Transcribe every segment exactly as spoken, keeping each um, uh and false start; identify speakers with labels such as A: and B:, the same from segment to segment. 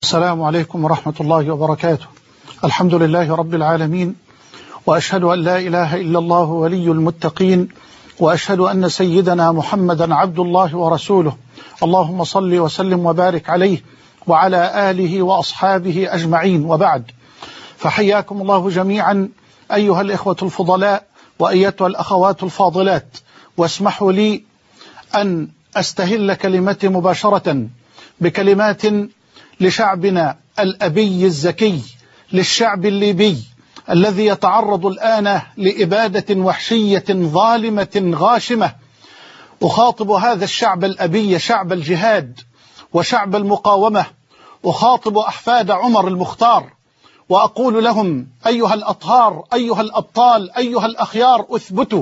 A: السلام عليكم ورحمة الله وبركاته. الحمد لله رب العالمين، وأشهد أن لا إله إلا الله ولي المتقين، وأشهد أن سيدنا محمدا عبد الله ورسوله. اللهم صل وسلم وبارك عليه وعلى آله وأصحابه أجمعين، وبعد، فحياكم الله جميعا أيها الإخوة الفضلاء وأيتها الأخوات الفاضلات. واسمحوا لي أن أستهل كلمتي مباشرة بكلمات لشعبنا الأبي الزكي، للشعب الليبي الذي يتعرض الآن لإبادة وحشية ظالمة غاشمة. أخاطب هذا الشعب الأبي، شعب الجهاد وشعب المقاومة، أخاطب أحفاد عمر المختار، وأقول لهم أيها الأطهار، أيها الأبطال، أيها الأخيار، أثبتوا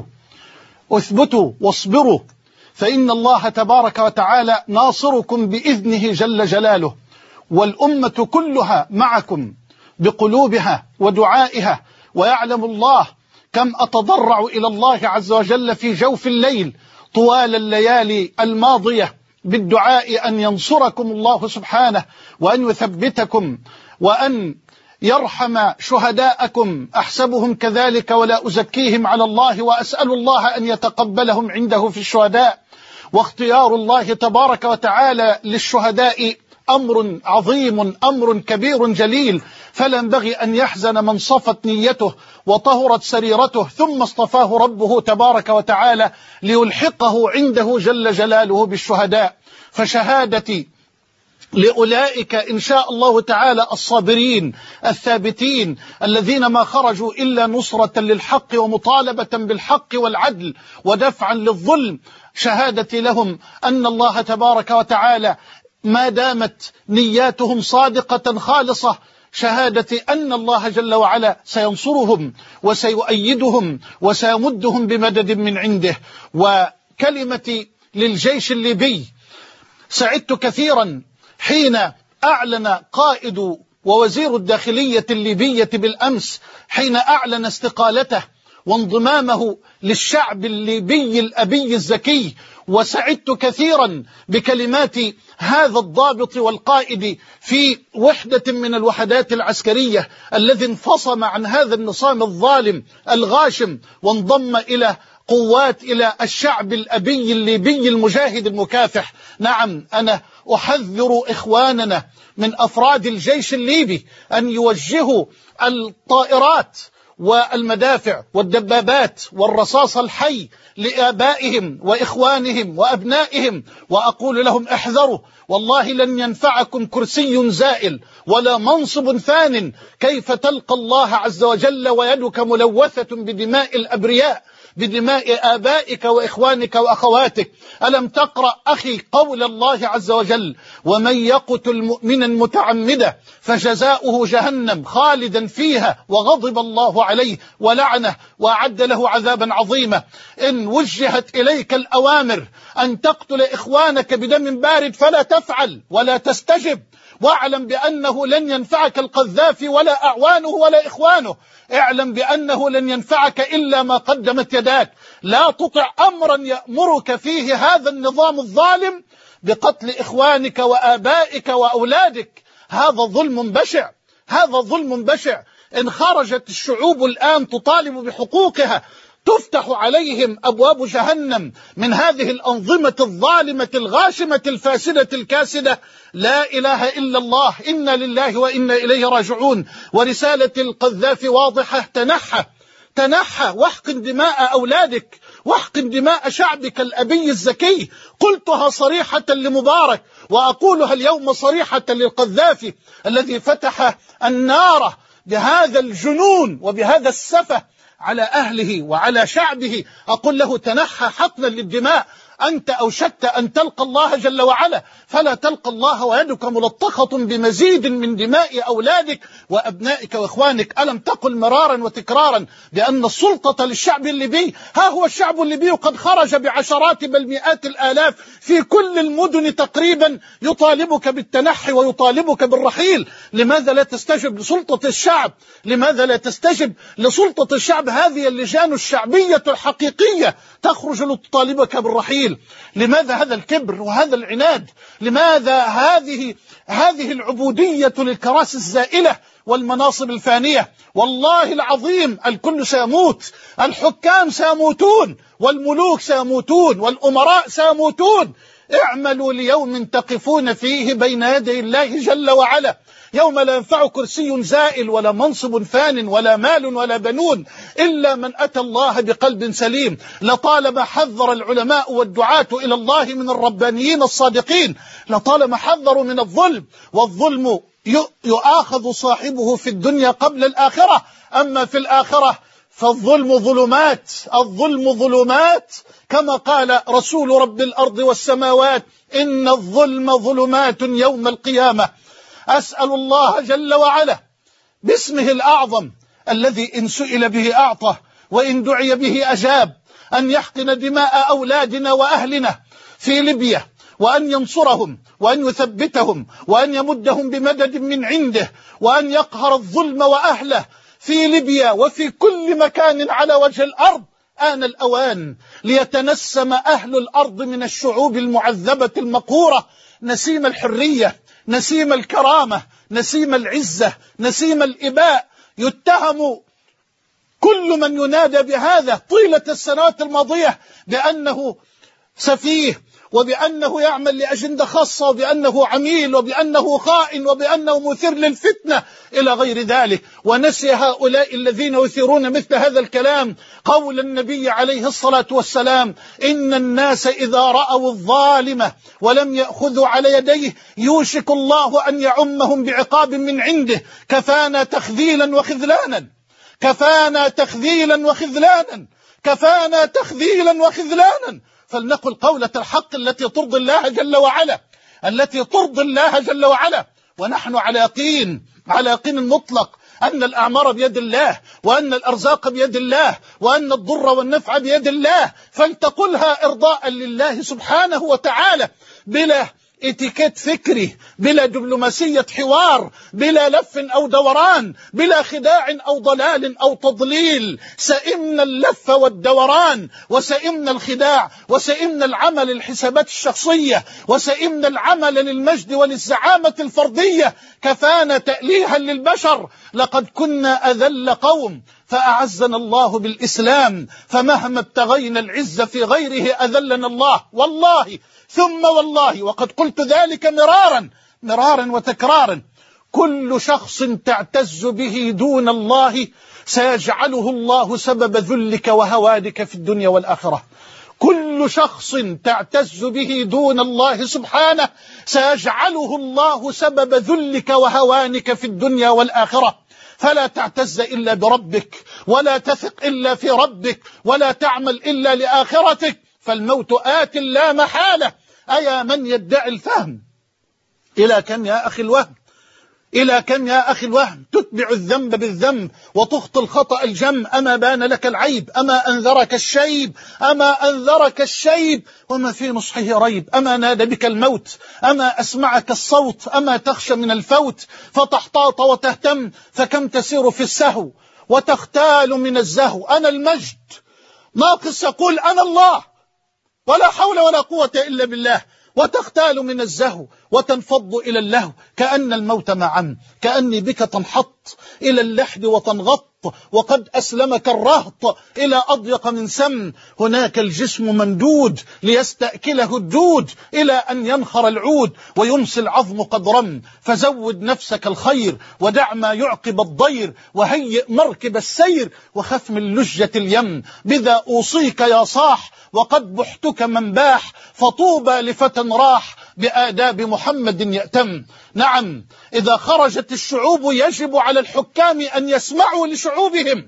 A: أثبتوا واصبروا، فإن الله تبارك وتعالى ناصركم بإذنه جل جلاله، والأمة كلها معكم بقلوبها ودعائها. ويعلم الله كم أتضرع إلى الله عز وجل في جوف الليل طوال الليالي الماضية بالدعاء أن ينصركم الله سبحانه، وأن يثبتكم، وأن يرحم شهداءكم. أحسبهم كذلك ولا أزكيهم على الله، وأسأل الله أن يتقبلهم عنده في الشهداء. واختيار الله تبارك وتعالى للشهداء أمر عظيم، أمر كبير جليل، فلا ينبغي أن يحزن من صفت نيته وطهرت سريرته ثم اصطفاه ربه تبارك وتعالى ليلحقه عنده جل جلاله بالشهداء. فشهادتي لأولئك إن شاء الله تعالى الصابرين الثابتين الذين ما خرجوا إلا نصرة للحق ومطالبة بالحق والعدل ودفعا للظلم. شهادتي لهم أن الله تبارك وتعالى ما دامت نياتهم صادقة خالصة، شهادتي أن الله جل وعلا سينصرهم وسيؤيدهم وسيمدهم بمدد من عنده. وكلمتي للجيش الليبي: سعدت كثيرا حين أعلن قائد ووزير الداخلية الليبية بالأمس، حين أعلن استقالته وانضمامه للشعب الليبي الأبي الزكي. وسعدت كثيرا بكلمات هذا الضابط والقائد في وحدة من الوحدات العسكرية الذي انفصم عن هذا النظام الظالم الغاشم وانضم إلى قوات إلى الشعب الأبي الليبي المجاهد المكافح. نعم، أنا أحذر إخواننا من أفراد الجيش الليبي أن يوجهوا الطائرات والمدافع والدبابات والرصاص الحي لآبائهم وإخوانهم وأبنائهم، وأقول لهم: احذروا، والله لن ينفعكم كرسي زائل ولا منصب فان كيف تلقى الله عز وجل ويدك ملوثة بدماء الأبرياء، بدماء آبائك وإخوانك وأخواتك. ألم تقرأ أخي قول الله عز وجل: ومن يقتل مؤمنا متعمدا فجزاؤه جهنم خالدا فيها وغضب الله عليه ولعنه وأعد له عذابا عظيما. إن وجهت إليك الأوامر أن تقتل إخوانك بدم بارد فلا تفعل ولا تستجب، واعلم بأنه لن ينفعك القذافي ولا أعوانه ولا إخوانه. اعلم بأنه لن ينفعك إلا ما قدمت يداك. لا تطع أمرا يأمرك فيه هذا النظام الظالم بقتل إخوانك وآبائك وأولادك. هذا ظلم بشع، هذا ظلم بشع. إن خرجت الشعوب الآن تطالب بحقوقها تفتح عليهم أبواب جهنم من هذه الأنظمة الظالمة الغاشمة الفاسدة الكاسدة. لا إله إلا الله، إنا لله وإنا إليه راجعون. ورسالة القذافي واضحة: تنحى تنحى واحقن دماء أولادك، واحقن دماء شعبك الأبي الزكي. قلتها صريحة لمبارك، وأقولها اليوم صريحة للقذافي الذي فتح النار بهذا الجنون وبهذا السفه على أهله وعلى شعبه. أقول له: تنحى حقنا للدماء، أنت أوشكت أن تلقى الله جل وعلا، فلا تلقى الله ويدك ملطخة بمزيد من دماء أولادك وأبنائك وإخوانك. ألم تقل مرارا وتكرارا بأن السلطة للشعب الليبي؟ ها هو الشعب الليبي قد خرج بعشرات بل مئات الآلاف في كل المدن تقريبا يطالبك بالتنحي ويطالبك بالرحيل. لماذا لا تستجب لسلطة الشعب؟ لماذا لا تستجب لسلطة الشعب؟ هذه اللجان الشعبية الحقيقية تخرج لتطالبك بالرحيل. التفصيل. لماذا هذا الكبر وهذا العناد؟ لماذا هذه هذه العبودية للكراسي الزائلة والمناصب الفانية؟ والله العظيم الكل سيموت، الحكام سيموتون، والملوك سيموتون، والأمراء سيموتون. اعملوا ليوم تقفون فيه بين يدي الله جل وعلا، يوم لا ينفع كرسي زائل ولا منصب فان ولا مال ولا بنون إلا من أتى الله بقلب سليم. لطالما حذر العلماء والدعاة إلى الله من الربانيين الصادقين، لطالما حذروا من الظلم، والظلم يؤاخذ صاحبه في الدنيا قبل الآخرة، أما في الآخرة فالظلم ظلمات، الظلم ظلمات، كما قال رسول رب الأرض والسماوات: إن الظلم ظلمات يوم القيامة. أسأل الله جل وعلا باسمه الأعظم الذي إن سئل به أعطى وإن دعي به أجاب، أن يحقن دماء أولادنا وأهلنا في ليبيا، وأن ينصرهم وأن يثبتهم وأن يمدهم بمدد من عنده، وأن يقهر الظلم وأهله في ليبيا وفي كل مكان على وجه الأرض. آن الأوان ليتنسم أهل الأرض من الشعوب المعذبة المقهورة نسيم الحرية، نسيم الكرامة، نسيم العزة، نسيم الإباء. يتهم كل من ينادى بهذا طيلة السنوات الماضية بأنه سفيه، وبأنه يعمل لأجندة خاصة، وبأنه عميل، وبأنه خائن، وبأنه مثير للفتنة إلى غير ذلك. ونسي هؤلاء الذين يثيرون مثل هذا الكلام قول النبي عليه الصلاة والسلام: إن الناس إذا رأوا الظالم ولم يأخذوا على يديه يوشك الله أن يعمهم بعقاب من عنده. كفانا تخذيلا وخذلانا، كفانا تخذيلا وخذلانا، كفانا تخذيلا وخذلانا. فلنقل قولة الحق التي ترضي الله جل وعلا، التي ترضي الله جل وعلا، ونحن على يقين، على يقين مطلق أن الأعمار بيد الله، وأن الأرزاق بيد الله، وأن الضر والنفع بيد الله. فلتقلها إرضاء لله سبحانه وتعالى، بلا اتيكيت فكري، بلا دبلوماسية حوار، بلا لف أو دوران، بلا خداع أو ضلال أو تضليل. سئمنا اللف والدوران، وسئمنا الخداع، وسئمنا العمل للحسابات الشخصية، وسئمنا العمل للمجد وللزعامة الفردية. كفانا تأليها للبشر. لقد كنا أذل قوم فأعزنا الله بالإسلام، فمهما ابتغينا العزة في غيره أذلنا الله. والله ثم والله، وقد قلت ذلك مرارا مرارا وتكرارا: كل شخص تعتز به دون الله سيجعله الله سبب ذلك وهوانك في الدنيا والآخرة. كل شخص تعتز به دون الله سبحانه سيجعله الله سبب ذلك وهوانك في الدنيا والآخرة. فلا تعتز إلا بربك، ولا تثق إلا في ربك، ولا تعمل إلا لآخرتك، فالموت آت لا محالة. أيا من يدعي الفهم، إلى كم يا أخي الوهم، إلى كم يا أخي الوهم؟ تتبع الذنب بالذنب وتخطي الخطأ الجم. أما بان لك العيب، أما أنذرك الشيب، أما أنذرك الشيب وما في نصحه ريب. أما نادى بك الموت، أما أسمعك الصوت، أما تخشى من الفوت فتحتاط وتهتم. فكم تسير في السهو وتختال من الزهو. أنا المجد ناقص يقول أنا الله، ولا حول ولا قوة إلا بالله، وتختال من الزهو وتنفض إلى اللهو. كأن الموت معا، كأني بك تنحط إلى اللحد وتنغط، وقد أسلمك الرهط إلى أضيق من سم. هناك الجسم ممدود ليستأكله الدود، إلى أن ينخر العود ويمسي العظم قد رم. فزود نفسك الخير ودع ما يعقب الضير، وهيئ مركب السير وخف من لجة اليم. بذا أوصيك يا صاح وقد بحتك من باح، فطوبى لفتى راح بآداب محمد يأتم. نعم، إذا خرجت الشعوب يجب على الحكام أن يسمعوا لشعوبهم،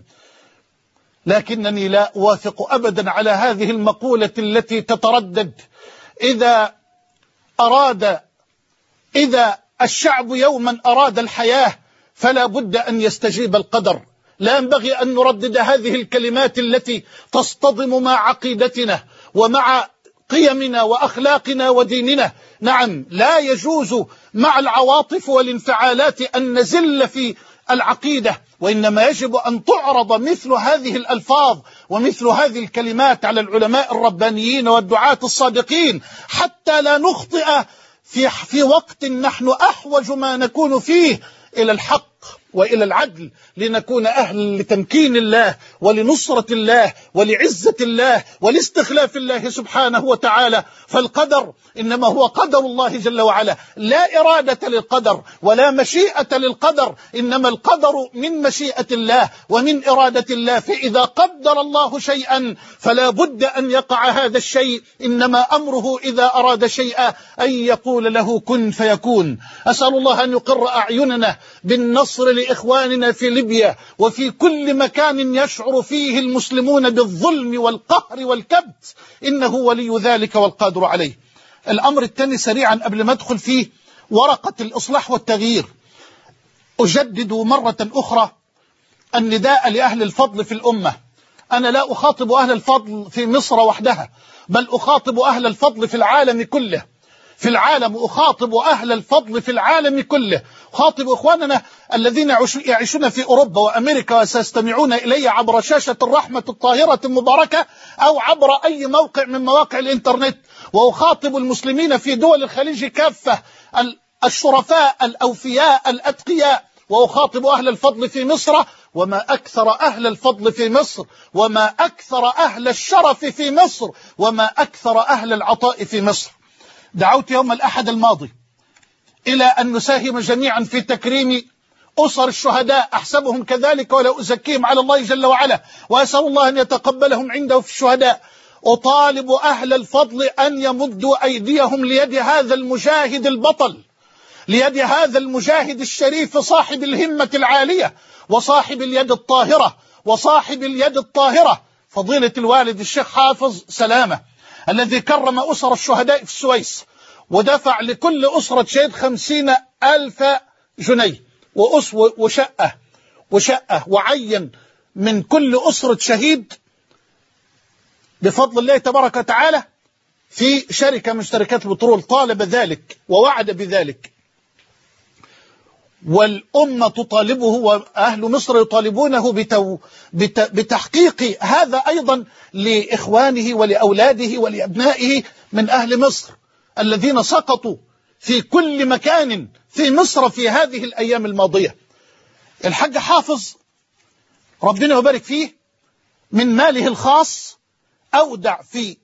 A: لكنني لا أوافق أبدا على هذه المقولة التي تتردد: إذا أراد إذا الشعب يوما أراد الحياة فلا بد أن يستجيب القدر. لا ينبغي أن نردد هذه الكلمات التي تصطدم مع عقيدتنا ومع قيمنا وأخلاقنا وديننا. نعم، لا يجوز مع العواطف والانفعالات أن نزل في العقيدة وإنما يجب أن تعرض مثل هذه الألفاظ ومثل هذه الكلمات على العلماء الربانيين والدعاة الصادقين، حتى لا نخطئ في في وقت نحن أحوج ما نكون فيه إلى الحق وإلى العدل، لنكون أهل لتمكين الله ولنصرة الله ولعزة الله ولاستخلاف الله سبحانه وتعالى. فالقدر إنما هو قدر الله جل وعلا، لا إرادة للقدر ولا مشيئة للقدر، إنما القدر من مشيئة الله ومن إرادة الله. فإذا قدر الله شيئا فلا بد أن يقع هذا الشيء، إنما أمره إذا أراد شيئا أن يقول له كن فيكون. أسأل الله أن يقر أعيننا بالنصر لإخواننا في ليبيا وفي كل مكان يشعر فيه المسلمون بالظلم والقهر والكبت، إنه ولي ذلك والقادر عليه. الأمر الثاني سريعا قبل ما أدخل فيه، ورقة الإصلاح والتغيير. أجدد مرة أخرى النداء لأهل الفضل في الأمة. أنا لا أخاطب أهل الفضل في مصر وحدها، بل أخاطب أهل الفضل في العالم كله. في العالم أخاطب أهل الفضل في العالم كله، أخاطب إخواننا الذين يعيشون في أوروبا وأمريكا وسيستمعون إلي عبر شاشة الرحمة الطاهرة المباركة أو عبر أي موقع من مواقع الإنترنت، وأخاطب المسلمين في دول الخليج كافة، الشرفاء الأوفياء الأتقياء، وأخاطب أهل الفضل في مصر. وما أكثر أهل الفضل في مصر، وما أكثر أهل الشرف في مصر، وما أكثر أهل العطاء في مصر. دعوت يوم الأحد الماضي إلى أن نساهم جميعا في تكريم أسر الشهداء، أحسبهم كذلك ولا أزكيهم على الله جل وعلا، وأسأل الله أن يتقبلهم عنده في الشهداء. أطالب أهل الفضل أن يمدوا أيديهم ليد هذا المجاهد البطل، ليد هذا المجاهد الشريف صاحب الهمة العالية وصاحب اليد الطاهرة وصاحب اليد الطاهرة فضيلة الوالد الشيخ حافظ سلامة، الذي كرم أسر الشهداء في السويس ودفع لكل أسرة شهيد خمسين ألف جنيه وشقة وشقة وعين من كل أسرة شهيد بفضل الله تبارك وتعالى في شركة من شركات البترول. طالب ذلك ووعد بذلك، والأمة تطالبه وأهل مصر يطالبونه بتو بت بتحقيق هذا أيضا لإخوانه ولأولاده ولأبنائه من أهل مصر الذين سقطوا في كل مكان في مصر في هذه الأيام الماضية. الحاج حافظ ربنا يبارك فيه من ماله الخاص أودع في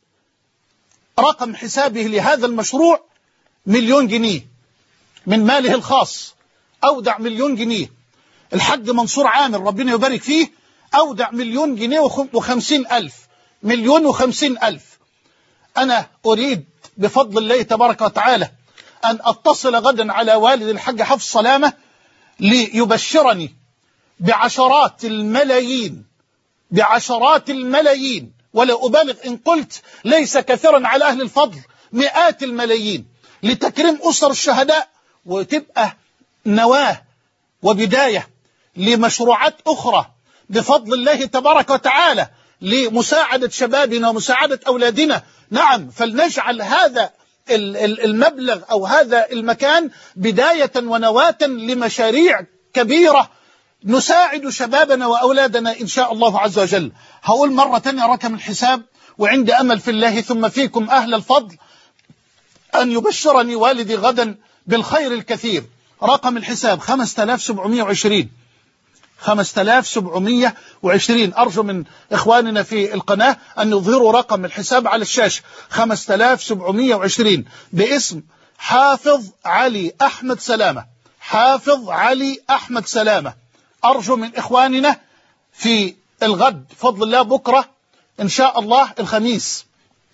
A: رقم حسابه لهذا المشروع مليون جنيه، من ماله الخاص أودع مليون جنيه. الحاج منصور عامر ربنا يبارك فيه أودع مليون جنيه وخمسين ألف، مليون وخمسين ألف. أنا أريد بفضل الله تبارك وتعالى أن أتصل غدا على والد الحاج حفص سلامة ليبشرني بعشرات الملايين، بعشرات الملايين، ولا أبالغ إن قلت ليس كثيرا على أهل الفضل، مئات الملايين، لتكريم أسر الشهداء، وتبقى نواة وبداية لمشروعات أخرى بفضل الله تبارك وتعالى لمساعدة شبابنا ومساعدة أولادنا. نعم، فلنجعل هذا المبلغ أو هذا المكان بداية ونواة لمشاريع كبيرة نساعد شبابنا وأولادنا إن شاء الله عز وجل. هقول مرة تانية رقم الحساب، وعندي أمل في الله ثم فيكم أهل الفضل أن يبشرني والدي غدا بالخير الكثير. رقم الحساب خمسة آلاف وسبعمائة وعشرين، خمسة آلاف وسبعمائة وعشرين. أرجو من إخواننا في القناة أن يظهروا رقم الحساب على الشاشة، خمسة آلاف وسبعمائة وعشرين، باسم حافظ علي أحمد سلامة، حافظ علي أحمد سلامة. أرجو من إخواننا في الغد فضل الله بكرة إن شاء الله الخميس،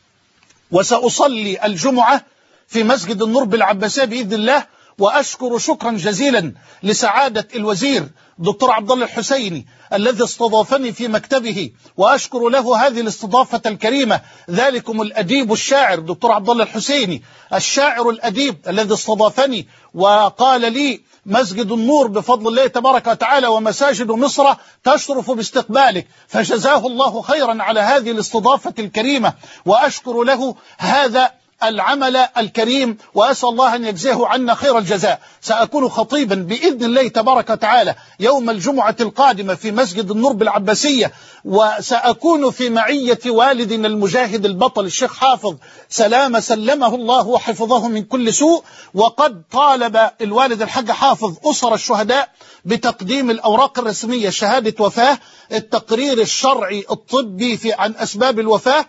A: وسأصلي الجمعة في مسجد النور بالعباسية بإذن الله. وأشكر شكرا جزيلا لسعادة الوزير دكتور عبد الله الحسيني الذي استضافني في مكتبه، وأشكر له هذه الاستضافة الكريمة. ذلكم الأديب الشاعر دكتور عبد الله الحسيني، الشاعر الأديب الذي استضافني وقال لي مسجد النور بفضل الله تبارك وتعالى ومساجد مصر تشرف باستقبالك، فجزاه الله خيرا على هذه الاستضافة الكريمة، وأشكر له هذا العمل الكريم، وأسأل الله أن يجزيه عنا خير الجزاء. سأكون خطيبا بإذن الله تبارك وتعالى يوم الجمعة القادمة في مسجد النور بالعباسية، وسأكون في معية والدنا المجاهد البطل الشيخ حافظ سلامة سلمه الله وحفظه من كل سوء. وقد طالب الوالد الحاج حافظ أسر الشهداء بتقديم الأوراق الرسمية، شهادة وفاة، التقرير الشرعي الطبي في عن أسباب الوفاة،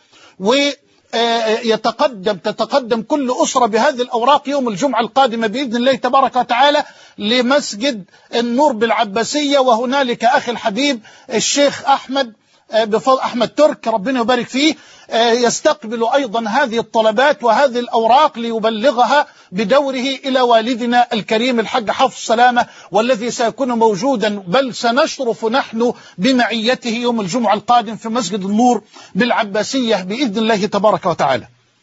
A: ويتقدم تتقدم كل أسرة بهذه الأوراق يوم الجمعة القادمة بإذن الله تبارك وتعالى لمسجد النور بالعباسية. وهنالك أخي الحبيب الشيخ أحمد بفضل أحمد ترك ربنا يبارك فيه يستقبل أيضا هذه الطلبات وهذه الأوراق ليبلغها بدوره إلى والدنا الكريم الحاج حافظ سلامة، والذي سيكون موجودا بل سنشرف نحن بمعيته يوم الجمعة القادم في مسجد النور بالعباسية بإذن الله تبارك وتعالى.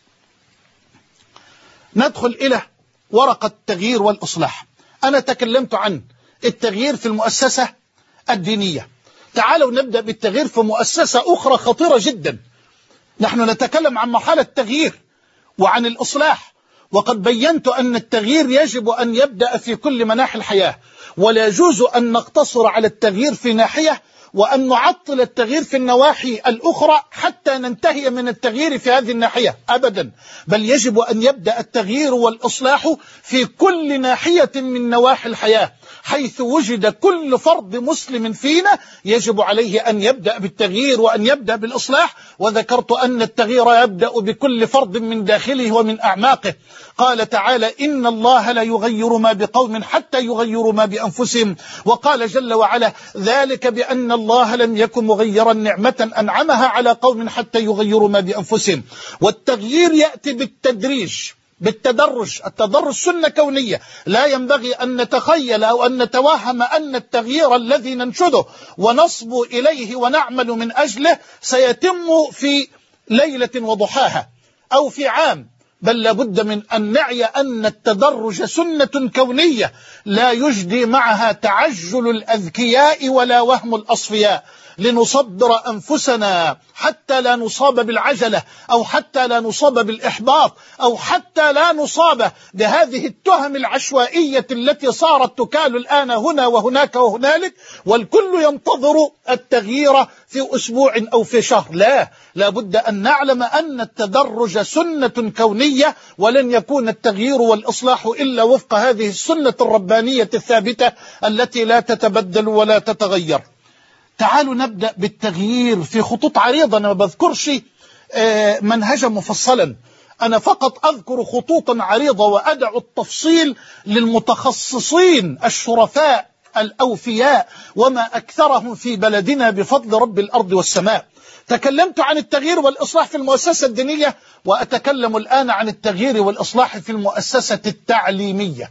A: ندخل إلى ورقة التغيير والإصلاح. أنا تكلمت عن التغيير في المؤسسة الدينية، تعالوا نبدأ بالتغيير في مؤسسة أخرى خطيرة جدا. نحن نتكلم عن مرحلة التغيير وعن الإصلاح، وقد بينت أن التغيير يجب أن يبدأ في كل مناحي الحياة، ولا يجوز أن نقتصر على التغيير في ناحية وأن نعطل التغيير في النواحي الأخرى حتى ننتهي من التغيير في هذه الناحية أبدا، بل يجب أن يبدأ التغيير والإصلاح في كل ناحية من نواحي الحياة. حيث وجد كل فرد مسلم فينا يجب عليه أن يبدأ بالتغيير وأن يبدأ بالإصلاح. وذكرت أن التغيير يبدأ بكل فرد من داخله ومن أعماقه. قال تعالى: إن الله لا يغير ما بقوم حتى يغيروا ما بأنفسهم. وقال جل وعلا: ذلك بأن الله لم يكن مغيرا نعمة أنعمها على قوم حتى يغيروا ما بأنفسهم. والتغيير يأتي بالتدريج بالتدرج. التدرج سنة كونية، لا ينبغي أن نتخيل أو أن نتوهم أن التغيير الذي ننشده ونصبو إليه ونعمل من أجله سيتم في ليلة وضحاها أو في عام، بل لابد من أن نعي أن التدرج سنة كونية لا يجدي معها تعجل الأذكياء ولا وهم الأصفياء، لنصبر أنفسنا حتى لا نصاب بالعجلة أو حتى لا نصاب بالإحباط أو حتى لا نصاب بهذه التهم العشوائية التي صارت تكال الآن هنا وهناك وهنالك، والكل ينتظر التغيير في أسبوع أو في شهر. لا، لابد أن نعلم أن التدرج سنة كونية، ولن يكون التغيير والإصلاح إلا وفق هذه السنة الربانية الثابتة التي لا تتبدل ولا تتغير. تعالوا نبدأ بالتغيير في خطوط عريضة. أنا ما بذكرش منهجا مفصلا، أنا فقط أذكر خطوطا عريضة وأدع التفصيل للمتخصصين الشرفاء الأوفياء وما أكثرهم في بلدنا بفضل رب الأرض والسماء. تكلمت عن التغيير والإصلاح في المؤسسة الدينية، وأتكلم الآن عن التغيير والإصلاح في المؤسسة التعليمية.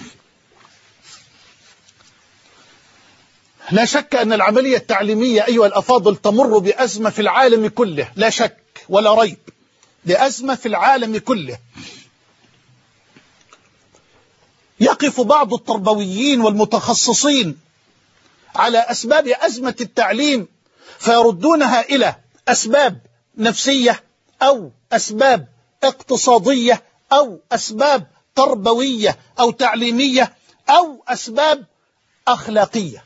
A: لا شك أن العملية التعليمية أيها الأفاضل تمر بأزمة في العالم كله، لا شك ولا ريب، بأزمة في العالم كله. يقف بعض التربويين والمتخصصين على أسباب أزمة التعليم فيردونها إلى أسباب نفسية أو أسباب اقتصادية أو أسباب تربوية أو تعليمية أو أسباب أخلاقية.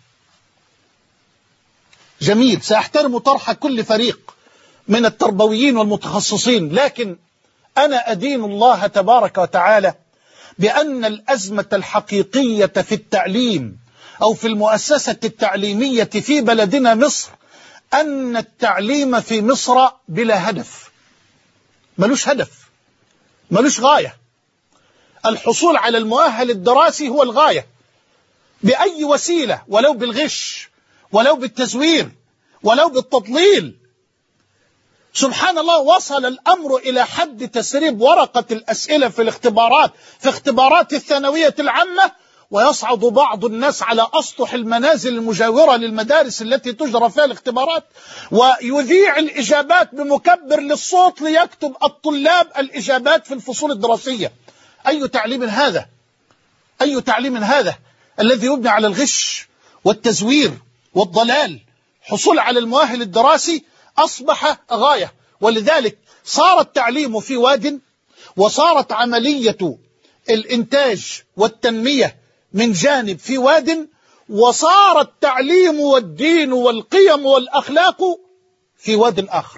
A: جميل، سأحترم طرح كل فريق من التربويين والمتخصصين، لكن أنا أدين الله تبارك وتعالى بأن الأزمة الحقيقية في التعليم أو في المؤسسة التعليمية في بلدنا مصر أن التعليم في مصر بلا هدف، ملوش هدف، ملوش غاية. الحصول على المؤهل الدراسي هو الغاية بأي وسيلة، ولو بالغش ولو بالتزوير ولو بالتضليل. سبحان الله، وصل الأمر إلى حد تسريب ورقة الأسئلة في الاختبارات في اختبارات الثانوية العامة، ويصعد بعض الناس على أسطح المنازل المجاورة للمدارس التي تجرى فيها الاختبارات ويذيع الإجابات بمكبر للصوت ليكتب الطلاب الإجابات في الفصول الدراسية. أي تعليم هذا؟ أي تعليم هذا الذي يبنى على الغش والتزوير والضلال؟ حصول على المؤهل الدراسي أصبح غاية، ولذلك صار التعليم في واد وصارت عملية الإنتاج والتنمية من جانب في واد، وصار التعليم والدين والقيم والأخلاق في واد آخر.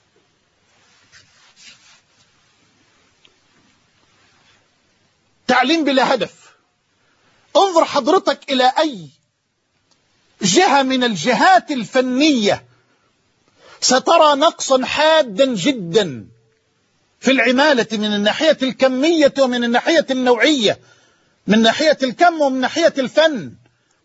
A: تعليم بلا هدف. انظر حضرتك إلى أي جهة من الجهات الفنية سترى نقصا حادا جدا في العمالة من الناحية الكمية ومن الناحية النوعية، من ناحية الكم ومن ناحية الفن.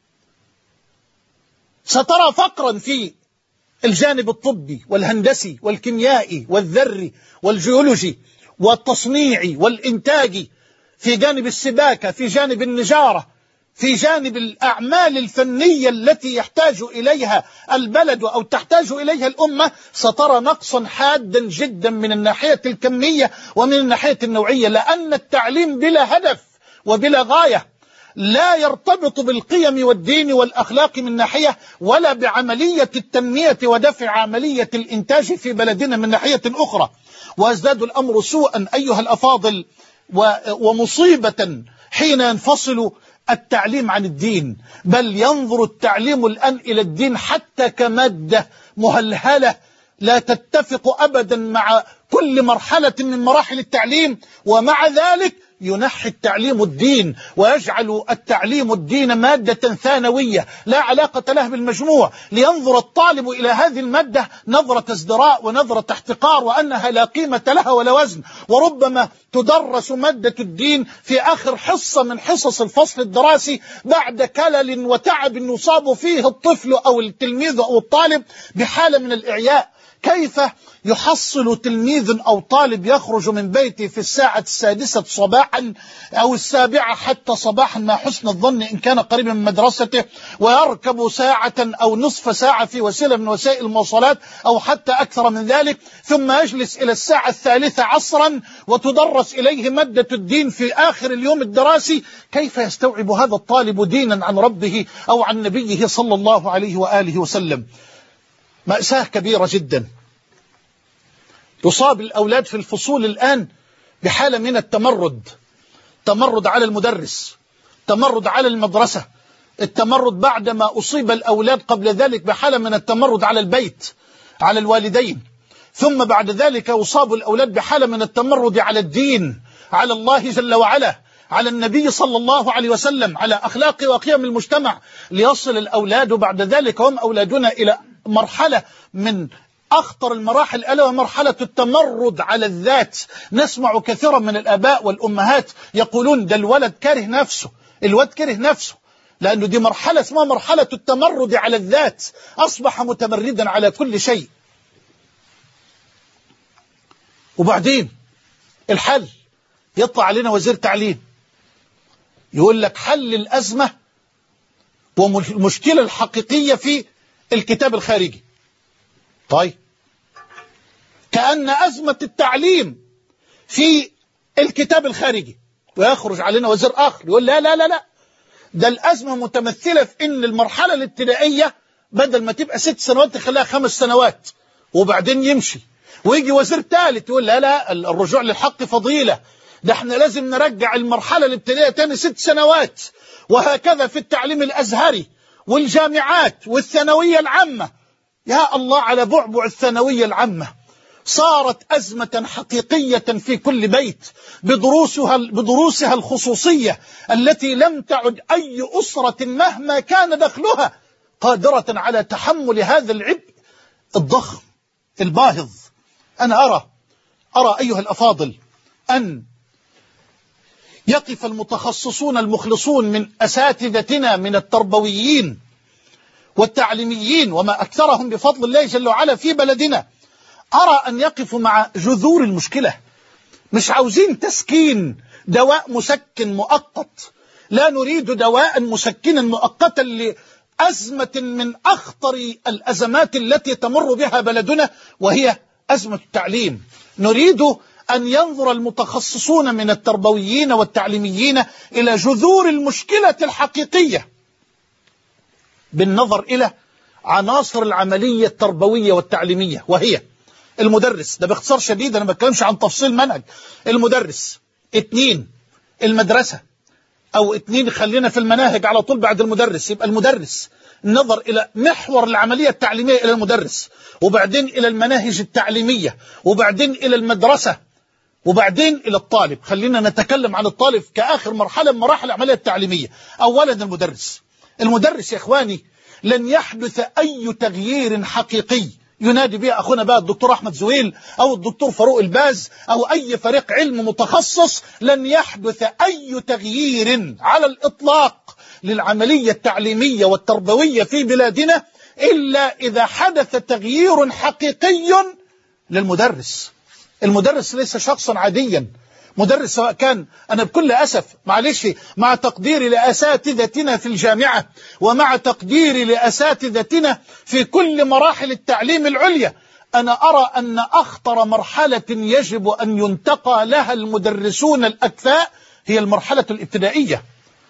A: سترى فقرا في الجانب الطبي والهندسي والكيميائي والذري والجيولوجي والتصنيعي والإنتاجي، في جانب السباكة، في جانب النجارة، في جانب الأعمال الفنية التي يحتاج إليها البلد أو تحتاج إليها الأمة. سترى نقصا حادا جدا من الناحية الكمية ومن الناحية النوعية، لأن التعليم بلا هدف وبلا غاية لا يرتبط بالقيم والدين والأخلاق من ناحية، ولا بعملية التنمية ودفع عملية الإنتاج في بلدنا من ناحية أخرى. وازداد الأمر سوءا أيها الأفاضل ومصيبة حين ينفصل التعليم عن الدين، بل ينظر التعليم الآن إلى الدين حتى كمادة مهلهلة لا تتفق أبدا مع كل مرحلة من مراحل التعليم، ومع ذلك ينحي التعليم الدين ويجعل التعليم الدين مادة ثانوية لا علاقة لها بالمجموع، لينظر الطالب إلى هذه المادة نظرة ازدراء ونظرة احتقار، وأنها لا قيمة لها ولا وزن. وربما تدرس مادة الدين في آخر حصة من حصص الفصل الدراسي بعد كلل وتعب يصاب فيه الطفل أو التلميذ أو الطالب بحالة من الإعياء. كيف يحصل تلميذ أو طالب يخرج من بيته في الساعة السادسة صباحا أو السابعة حتى صباحا مع حسن الظن إن كان قريبا من مدرسته، ويركب ساعة أو نصف ساعة في وسيلة من وسائل المواصلات أو حتى أكثر من ذلك، ثم يجلس إلى الساعة الثالثة عصرا وتدرس إليه مادة الدين في آخر اليوم الدراسي؟ كيف يستوعب هذا الطالب دينا عن ربه أو عن نبيه صلى الله عليه وآله وسلم؟ مأساة كبيرة جدا. يصاب الأولاد في الفصول الآن بحالة من التمرد، تمرد على المدرس، تمرد على المدرسة، التمرد بعدما أصيب الأولاد قبل ذلك بحالة من التمرد على البيت، على الوالدين، ثم بعد ذلك يصاب الأولاد بحالة من التمرد على الدين، على الله جل وعلا، على النبي صلى الله عليه وسلم، على أخلاق وقيم المجتمع، ليصل الأولاد بعد ذلك هم أولادنا إلى مرحلة من أخطر المراحل، ألا ومرحلة التمرد على الذات. نسمع كثيرا من الآباء والأمهات يقولون ده الولد كاره نفسه، الولد كاره نفسه، لأنه دي مرحلة اسمها مرحلة التمرد على الذات، أصبح متمردا على كل شيء. وبعدين الحل، يطلع علينا وزير تعليم يقول لك حل الأزمة والمشكلة الحقيقية في الكتاب الخارجي. طيب، كأن أزمة التعليم في الكتاب الخارجي، ويخرج علينا وزير آخر يقول لا لا لا لا، ده الأزمة متمثلة في إن المرحلة الابتدائية بدل ما تبقى ست سنوات تخليها خمس سنوات وبعدين يمشي. ويجي وزير ثالث يقول لا لا، الرجوع للحق فضيلة، ده احنا لازم نرجع المرحلة الابتدائية تاني ست سنوات. وهكذا في التعليم الأزهري والجامعات والثانوية العامة. يا الله على بعبع الثانوية العامة، صارت أزمة حقيقية في كل بيت بدروسها, بدروسها الخصوصية التي لم تعد أي أسرة مهما كان دخلها قادرة على تحمل هذا العبء الضخم الباهظ. أنا أرى أرى أيها الأفاضل أن يقف المتخصصون المخلصون من أساتذتنا من التربويين والتعليميين وما أكثرهم بفضل الله جل وعلا في بلدنا، أرى أن يقفوا مع جذور المشكلة. مش عاوزين تسكين دواء مسكن مؤقت، لا نريد دواء مسكنا مؤقتا لأزمة من أخطر الأزمات التي تمر بها بلدنا، وهي أزمة التعليم. نريد أن ينظر المتخصصون من التربويين والتعليميين إلى جذور المشكلة الحقيقية بالنظر إلى عناصر العملية التربوية والتعليمية، وهي المدرس، ده باختصار شديد، أنا ما بتكلمش عن تفصيل منهج. المدرس. اتنين المدرسة، أو اتنين خلينا في المناهج على طول بعد المدرس. يبقى المدرس النظر إلى محور العملية التعليمية إلى المدرس، وبعدين إلى المناهج التعليمية، وبعدين إلى المدرسة، وبعدين إلى الطالب. خلينا نتكلم عن الطالب كآخر مرحلة من مراحل العملية التعليمية. أولا المدرس. المدرس يا إخواني لن يحدث أي تغيير حقيقي ينادي به أخونا بقى الدكتور أحمد زويل أو الدكتور فاروق الباز أو أي فريق علم متخصص، لن يحدث أي تغيير على الإطلاق للعملية التعليمية والتربوية في بلادنا إلا إذا حدث تغيير حقيقي للمدرس. المدرس ليس شخصا عاديا. مدرس سواء كان، أنا بكل أسف معلش مع تقديري لأساتذتنا في الجامعة ومع تقديري لأساتذتنا في كل مراحل التعليم العليا، أنا أرى أن أخطر مرحلة يجب أن ينتقى لها المدرسون الأكفاء هي المرحلة الابتدائية.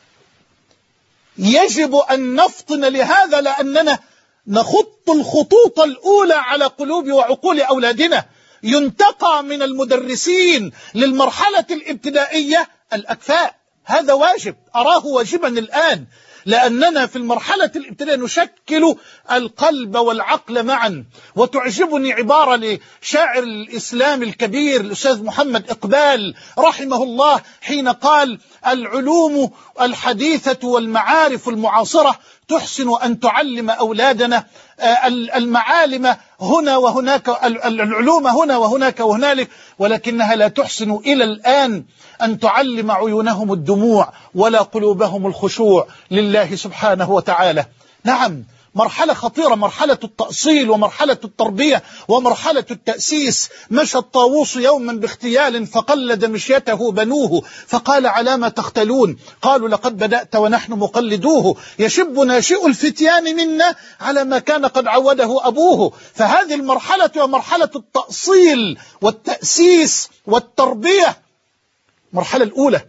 A: يجب أن نفطن لهذا، لأننا نخط الخطوط الأولى على قلوب وعقول أولادنا. ينتقى من المدرسين للمرحلة الابتدائية الأكفاء، هذا واجب أراه واجبا الآن، لأننا في المرحلة الابتدائية نشكل القلب والعقل معا. وتعجبني عبارة لشاعر الإسلام الكبير الأستاذ محمد إقبال رحمه الله حين قال: العلوم الحديثة والمعارف المعاصرة تحسن أن تعلم أولادنا المعالم هنا وهناك، العلوم هنا وهناك وهنالك، ولكنها لا تحسن إلى الآن أن تعلم عيونهم الدموع ولا قلوبهم الخشوع لله سبحانه وتعالى. نعم، مرحلة خطيرة، مرحلة التأصيل ومرحلة التربية ومرحلة التأسيس. مشى الطاووس يوما باختيال فقلد مشيته بنوه فقال: على ما تختلون؟ قالوا: لقد بدأت ونحن مقلدوه. يشب ناشئ الفتيان منا على ما كان قد عوده أبوه. فهذه المرحلة ومرحلة التأصيل والتأسيس والتربية. المرحلة الأولى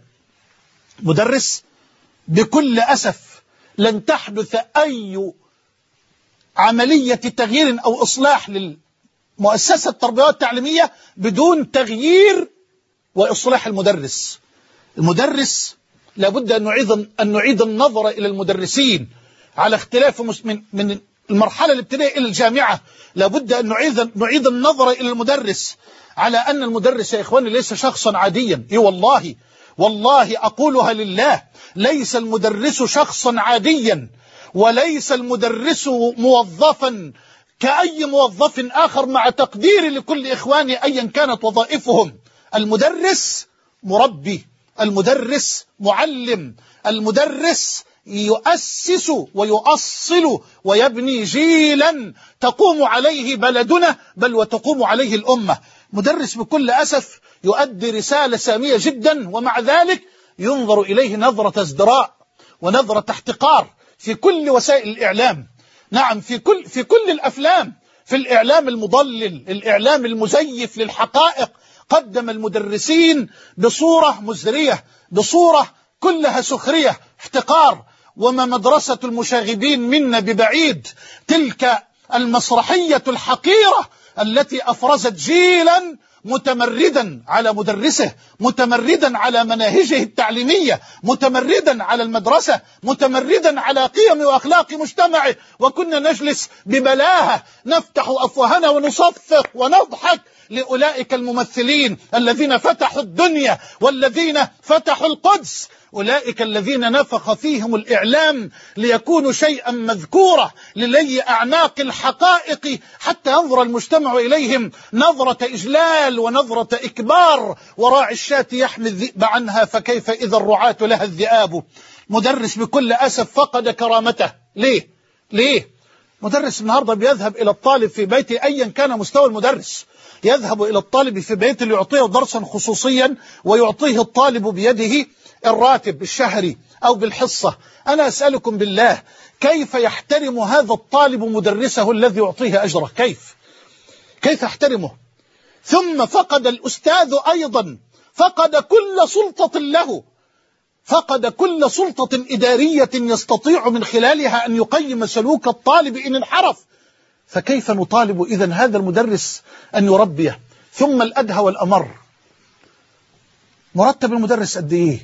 A: مدرس، بكل أسف لن تحدث أي عملية تغيير أو إصلاح للمؤسسة التربوية والتعليمية بدون تغيير وإصلاح المدرس. المدرس لابد أن نعيد أن نعيد النظر إلى المدرسين على اختلاف من من المرحلة الابتدائية إلى الجامعة. لابد أن نعيد نعيد النظر إلى المدرس على أن المدرس يا إخواني ليس شخصا عاديا. إيه والله والله أقولها لله، ليس المدرس شخصا عاديا، وليس المدرس موظفا كأي موظف آخر، مع تقديري لكل إخواني أيا كانت وظائفهم. المدرس مربي، المدرس معلم، المدرس يؤسس ويؤصل ويبني جيلا تقوم عليه بلدنا بل وتقوم عليه الأمة. مدرس بكل أسف يؤدي رسالة سامية جدا، ومع ذلك ينظر إليه نظرة ازدراء ونظرة احتقار في كل وسائل الإعلام. نعم، في كل في كل الأفلام، في الإعلام المضلل، الإعلام المزيف للحقائق، قدم المدرسين بصورة مزرية، بصورة كلها سخرية، احتقار. وما مدرسة المشاغبين منا ببعيد، تلك المسرحية الحقيرة التي أفرزت جيلا متمردا على مدرسه، متمردا على مناهجه التعليمية، متمردا على المدرسة، متمردا على قيم وأخلاق مجتمعه. وكنا نجلس ببلاهة نفتح أفواهنا ونصفق ونضحك لأولئك الممثلين الذين فتحوا الدنيا والذين فتحوا القدس، أولئك الذين نفخ فيهم الإعلام ليكونوا شيئا مذكورا للي أعناق الحقائق حتى ينظر المجتمع إليهم نظرة إجلال ونظرة إكبار. وراعي الشاة يحمي الذئب عنها فكيف إذا الرعاة لها الذئاب. مدرس بكل أسف فقد كرامته. ليه؟ ليه؟ مدرس النهاردة بيذهب إلى الطالب في بيته أيا كان مستوى المدرس، يذهب إلى الطالب في بيته ليعطيه درسا خصوصيا ويعطيه الطالب بيده الراتب الشهري أو بالحصة. أنا أسألكم بالله، كيف يحترم هذا الطالب مدرسه الذي يعطيه أجره؟ كيف كيف يحترمه؟ ثم فقد الأستاذ أيضا، فقد كل سلطة له، فقد كل سلطة إدارية يستطيع من خلالها أن يقيم سلوك الطالب إن انحرف. فكيف نطالب إذن هذا المدرس أن يربيه؟ ثم الأدهى والأمر، مرتب المدرس قد إيه؟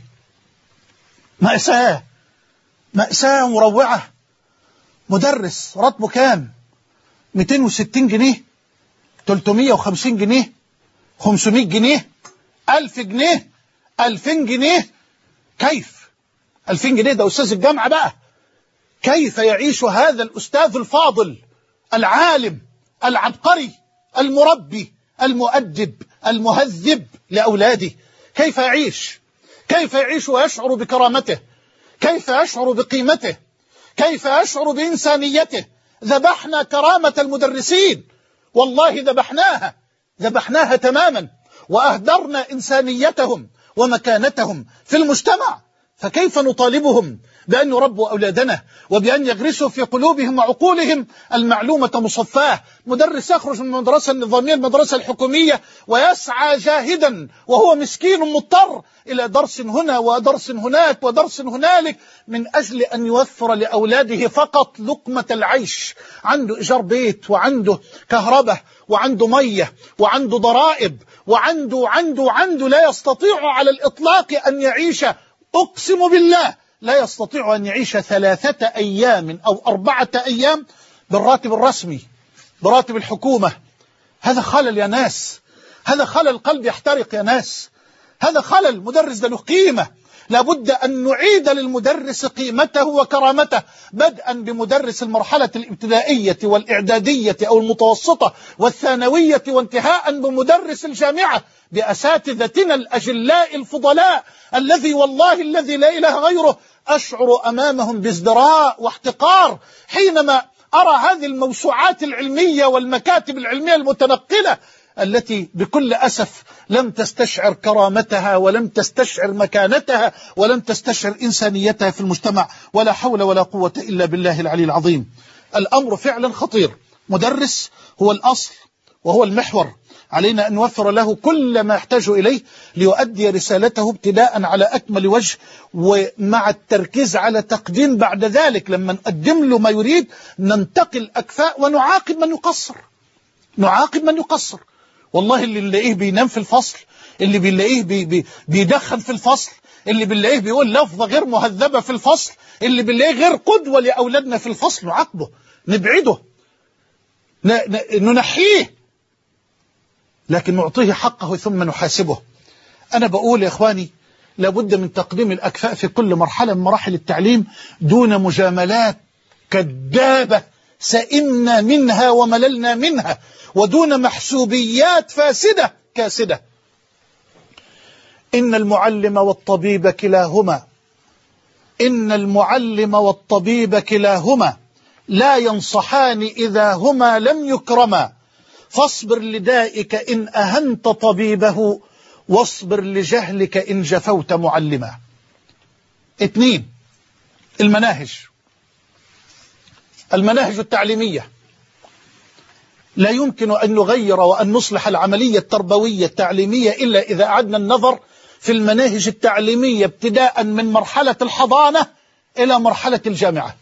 A: مأساة مأساة مروعة. مدرس راتبه كام؟ مئتين وستين جنيه، ثلاثمئة وخمسين جنيه، خمسمئة جنيه، ألف جنيه، ألفين جنيه. كيف؟ ألفين جنيه ده أستاذ الجامعة بقى. كيف يعيش هذا الأستاذ الفاضل العالم العبقري المربي المؤدب المهذب لأولاده؟ كيف يعيش؟ كيف يعيش ويشعر بكرامته؟ كيف يشعر بقيمته؟ كيف يشعر بإنسانيته؟ ذبحنا كرامة المدرسين، والله ذبحناها ذبحناها تماما، وأهدرنا إنسانيتهم ومكانتهم في المجتمع. فكيف نطالبهم بأن يربوا أولادنا وبأن يغرسوا في قلوبهم وعقولهم المعلومة مصفاة؟ مدرس يخرج من المدرسة النظامية المدرسة الحكومية ويسعى جاهدا وهو مسكين مضطر إلى درس هنا ودرس هناك ودرس هنالك من أجل أن يوفر لأولاده فقط لقمة العيش. عنده إيجار بيت وعنده كهرباء وعنده مية وعنده ضرائب وعنده عنده عنده لا يستطيع على الإطلاق أن يعيش. أقسم بالله لا يستطيع أن يعيش ثلاثة أيام أو أربعة أيام بالراتب الرسمي براتب الحكومة. هذا خلل يا ناس، هذا خلل، قلب يحترق يا ناس، هذا خلل. مدرس ده له قيمة، لابد أن نعيد للمدرس قيمته وكرامته، بدءا بمدرس المرحلة الابتدائية والإعدادية أو المتوسطة والثانوية، وانتهاء بمدرس الجامعة بأساتذتنا الأجلاء الفضلاء الذي والله الذي لا إله غيره أشعر أمامهم بازدراء واحتقار حينما أرى هذه الموسوعات العلمية والمكاتب العلمية المتنقلة التي بكل أسف لم تستشعر كرامتها ولم تستشعر مكانتها ولم تستشعر إنسانيتها في المجتمع. ولا حول ولا قوة إلا بالله العلي العظيم. الأمر فعلا خطير. مدرس هو الأصل وهو المحور، علينا أن نوفر له كل ما يحتاج إليه ليؤدي رسالته ابتداء على أكمل وجه، ومع التركيز على تقديم بعد ذلك لما نقدم له ما يريد ننتقل أكفاء ونعاقب من يقصر. نعاقب من يقصر. والله اللي بنلاقيه بينام في الفصل، اللي بنلاقيه بي بي بيدخن في الفصل، اللي بنلاقيه بيقول لفظة غير مهذبة في الفصل، اللي بنلاقيه غير قدوة لأولادنا في الفصل، نعاقبه، نبعده، ننحيه، لكن نعطيه حقه ثم نحاسبه. أنا بقول يا إخواني لابد من تقديم الأكفاء في كل مرحلة من مراحل التعليم دون مجاملات كذابة سئمنا منها ومللنا منها، ودون محسوبيات فاسدة كاسدة. إن المعلم والطبيب كلاهما إن المعلم والطبيب كلاهما لا ينصحان إذا هما لم يكرما، فاصبر لدائك إن أهنت طبيبه، واصبر لجهلك إن جفوت معلما. اثنين، المناهج المناهج التعليمية. لا يمكن أن نغير وأن نصلح العملية التربوية التعليمية إلا إذا أعدنا النظر في المناهج التعليمية ابتداء من مرحلة الحضانة إلى مرحلة الجامعة.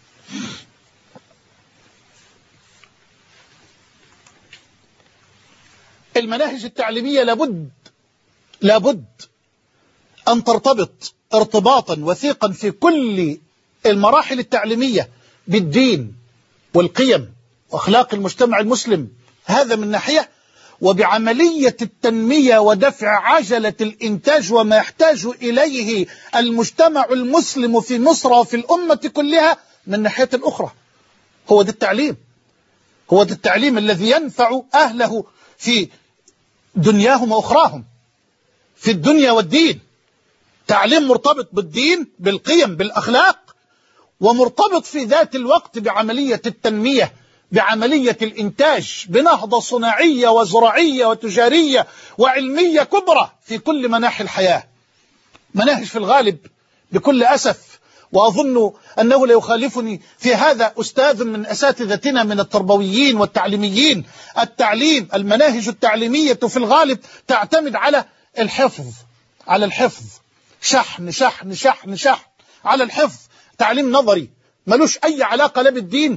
A: المناهج التعليمية لابد لابد أن ترتبط ارتباطا وثيقا في كل المراحل التعليمية بالدين والقيم وأخلاق المجتمع المسلم، هذا من ناحية، وبعملية التنمية ودفع عجلة الإنتاج وما يحتاج إليه المجتمع المسلم في مصر وفي الأمة كلها من ناحية أخرى. هو ده التعليم، هو ده التعليم الذي ينفع أهله في دنياهم وأخراهم، في الدنيا والدين. تعليم مرتبط بالدين بالقيم بالأخلاق، ومرتبط في ذات الوقت بعملية التنمية، بعملية الإنتاج، بنهضة صناعية وزراعية وتجارية وعلمية كبرى في كل مناحي الحياة. مناهج في الغالب بكل أسف، وأظن أنه لا يخالفني في هذا أستاذ من أساتذتنا من التربويين والتعليميين، التعليم المناهج التعليمية في الغالب تعتمد على الحفظ، على الحفظ، شحن شحن شحن شحن على الحفظ، تعليم نظري ملوش أي علاقة لا بالدين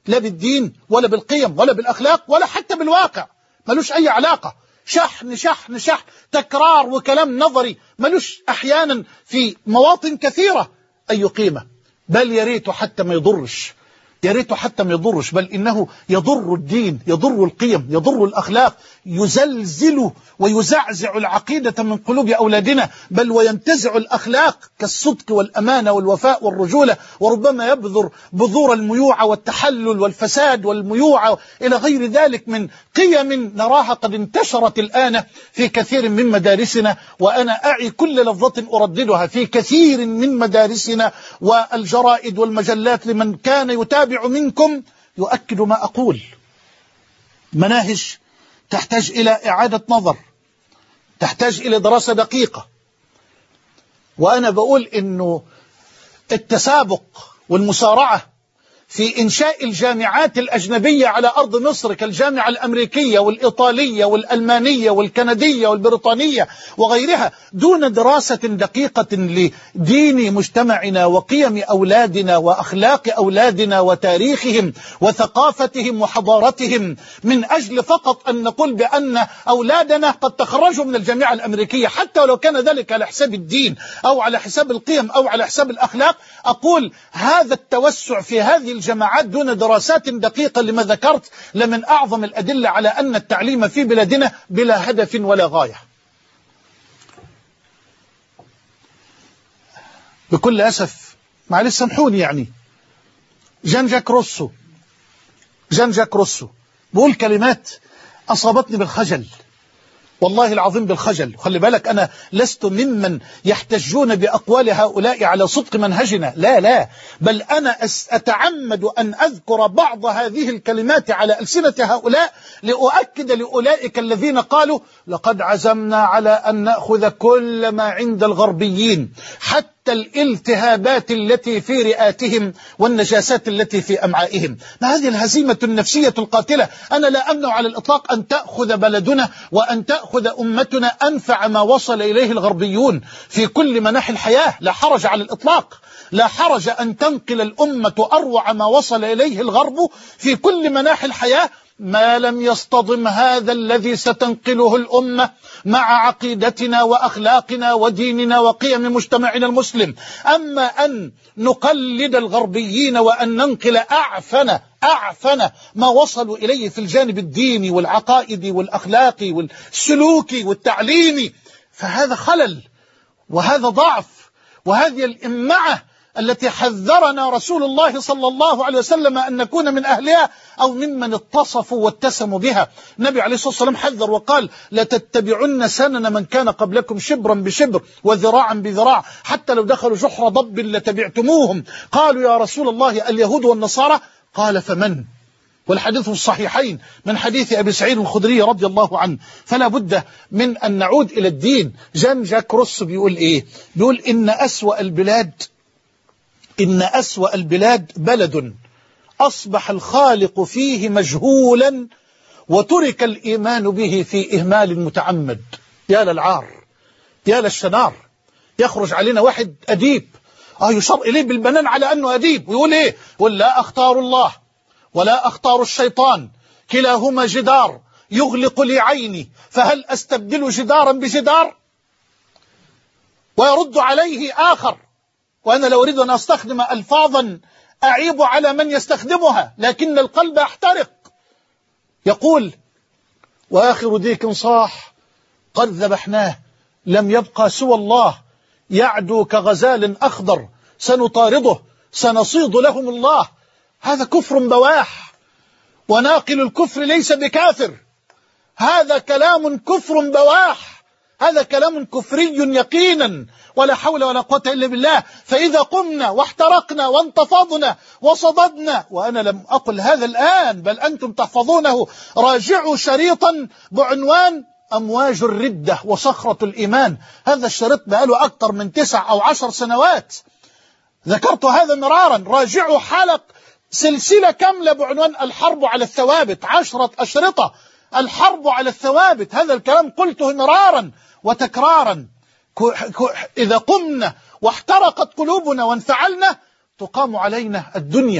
A: لا بالدين ولا بالقيم ولا بالأخلاق ولا حتى بالواقع، ملوش أي علاقة. شحن شحن شحن، تكرار وكلام نظري ملوش أحيانا في مواطن كثيرة أي قيمة، بل يريته حتى ما يضرش، يريته حتى ما يضرش، بل إنه يضر الدين، يضر القيم، يضر الأخلاق، يزلزل ويزعزع العقيدة من قلوب أولادنا، بل وينتزع الأخلاق كالصدق والأمانة والوفاء والرجولة، وربما يبذر بذور الميوعة والتحلل والفساد والميوعة إلى غير ذلك من قيم نراها قد انتشرت الآن في كثير من مدارسنا. وأنا أعي كل لفظة أرددها، في كثير من مدارسنا والجرائد والمجلات لمن كان يتابع منكم يؤكد ما أقول. مناهج تحتاج إلى إعادة نظر، تحتاج إلى دراسة دقيقة. وأنا بقول إنه التسابق والمسارعة في إنشاء الجامعات الأجنبية على أرض مصر كالجامعة الأمريكية والإيطالية والألمانية والكندية والبريطانية وغيرها دون دراسة دقيقة لدين مجتمعنا وقيم أولادنا وأخلاق أولادنا وتاريخهم وثقافتهم وحضارتهم، من أجل فقط أن نقول بأن أولادنا قد تخرجوا من الجامعة الأمريكية حتى ولو كان ذلك على حساب الدين أو على حساب القيم أو على حساب الأخلاق. أقول هذا التوسع في هذه الجماعات دون دراسات دقيقة لما ذكرت لمن أعظم الأدلة على أن التعليم في بلادنا بلا هدف ولا غاية. بكل أسف معلش سامحوني، يعني جان جاك روسو جان جاك روسو بقول كلمات أصابتني بالخجل، والله العظيم بالخجل. خلي بالك أنا لست ممن يحتجون بأقوال هؤلاء على صدق منهجنا، لا لا، بل أنا أتعمد أن أذكر بعض هذه الكلمات على ألسنة هؤلاء لأؤكد لأولئك الذين قالوا لقد عزمنا على أن نأخذ كل ما عند الغربيين حتى الالتهابات التي في رئاتهم والنجاسات التي في أمعائهم. ما هذه الهزيمة النفسية القاتلة؟ أنا لا أمنع على الإطلاق أن تأخذ بلدنا وأن تأخذ أمتنا أنفع ما وصل إليه الغربيون في كل مناحي الحياة، لا حرج على الإطلاق، لا حرج أن تنقل الأمة أروع ما وصل إليه الغرب في كل مناحي الحياة، ما لم يصطدم هذا الذي ستنقله الأمة مع عقيدتنا وأخلاقنا وديننا وقيم مجتمعنا المسلم. أما أن نقلد الغربيين وأن ننقل أعفن أعفن ما وصلوا إليه في الجانب الديني والعقائدي والأخلاقي والسلوكي والتعليمي، فهذا خلل وهذا ضعف، وهذه الإمعة التي حذرنا رسول الله صلى الله عليه وسلم أن نكون من أهلها أو ممن اتصفوا واتسموا بها. النبي عليه الصلاة والسلام حذر وقال لتتبعن سنن من كان قبلكم شبرا بشبر وذراعا بذراع حتى لو دخلوا جحر ضب لتبعتموهم. قالوا يا رسول الله اليهود والنصارى؟ قال فمن؟ والحديث في الصحيحين من حديث أبي سعيد الخدري رضي الله عنه. فلا بد من أن نعود إلى الدين. جان جاك روسو بيقول إيه؟ بيقول إن أسوأ البلاد إن أسوأ البلاد بلد أصبح الخالق فيه مجهولا وترك الإيمان به في إهمال متعمد. يا للعار، يا للشنار. يخرج علينا واحد أديب آه يشار إليه بالبنان على أنه أديب ويقول إيه؟ يقول لا أختار الله ولا أختار الشيطان، كلاهما جدار يغلق لي عيني، فهل أستبدل جدارا بجدار؟ ويرد عليه آخر، وأنا لو أريد أن أستخدم ألفاظا أعيب على من يستخدمها لكن القلب يحترق، يقول وآخر ديك صاح قد ذبحناه لم يبقى سوى الله يعدو كغزال أخضر سنطارده سنصيد لهم الله. هذا كفر بواح، وناقل الكفر ليس بكافر، هذا كلام كفر بواح، هذا كلام كفري يقينا، ولا حول ولا قوة إلا بالله. فإذا قمنا واحترقنا وانتفضنا وصددنا، وأنا لم أقل هذا الآن بل أنتم تحفظونه، راجعوا شريطا بعنوان أمواج الردة وصخرة الإيمان. هذا الشريط بقاله أكثر من تسع أو عشر سنوات، ذكرت هذا مرارا. راجعوا حلق سلسلة كاملة بعنوان الحرب على الثوابت، عشرة أشرطة، الحرب على الثوابت. هذا الكلام قلته مرارا وتكرارا. إذا قمنا واحترقت قلوبنا وانفعلنا تقام علينا الدنيا،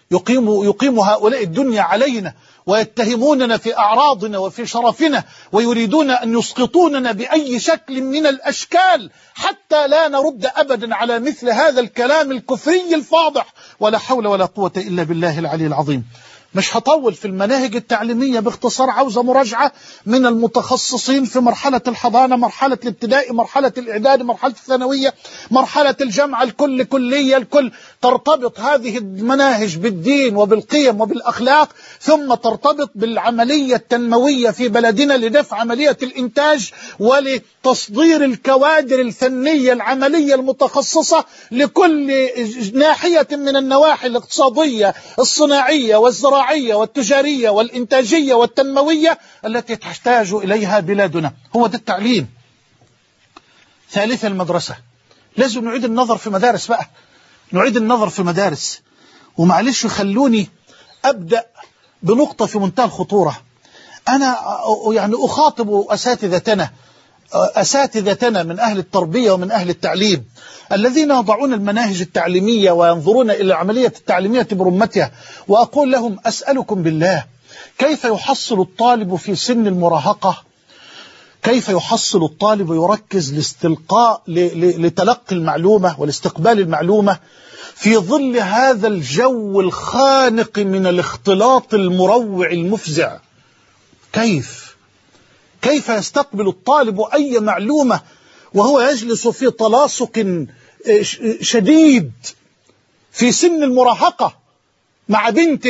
A: يقيم, يقيم هؤلاء الدنيا علينا ويتهموننا في أعراضنا وفي شرفنا ويريدون أن يسقطوننا بأي شكل من الأشكال حتى لا نرد أبدا على مثل هذا الكلام الكفري الفاضح. ولا حول ولا قوة إلا بالله العلي العظيم. مش هطول في المناهج التعليمية، باختصار عاوزة مراجعة من المتخصصين في مرحلة الحضانة، مرحلة الابتدائي، مرحلة الإعداد، مرحلة الثانوية، مرحلة الجامعة، الكل كلية، الكل ترتبط هذه المناهج بالدين وبالقيم وبالأخلاق، ثم ترتبط بالعملية التنموية في بلدنا لدفع عملية الإنتاج ولتصدير الكوادر الفنية العملية المتخصصة لكل ناحية من النواحي الاقتصادية الصناعية والزراعية والتجارية والإنتاجية والتنموية التي تحتاج إليها بلادنا. هو ده التعليم. ثالثا المدرسة. لازم نعيد النظر في مدارس بقى، نعيد النظر في مدارس. ومعلش خلوني أبدأ بنقطة في منتهى الخطورة. أنا يعني أخاطب أساتذتنا أساتذتنا من أهل التربية ومن أهل التعليم الذين يضعون المناهج التعليمية وينظرون إلى العملية التعليمية برمتها، وأقول لهم أسألكم بالله، كيف يحصل الطالب في سن المراهقة، كيف يحصل الطالب يركز لاستلقاء لتلقي المعلومة والاستقبال المعلومة في ظل هذا الجو الخانق من الاختلاط المروع المفزع؟ كيف كيف يستقبل الطالب أي معلومة وهو يجلس في تلاصق شديد في سن المراهقة مع بنت؟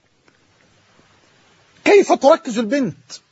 A: كيف تركز البنت؟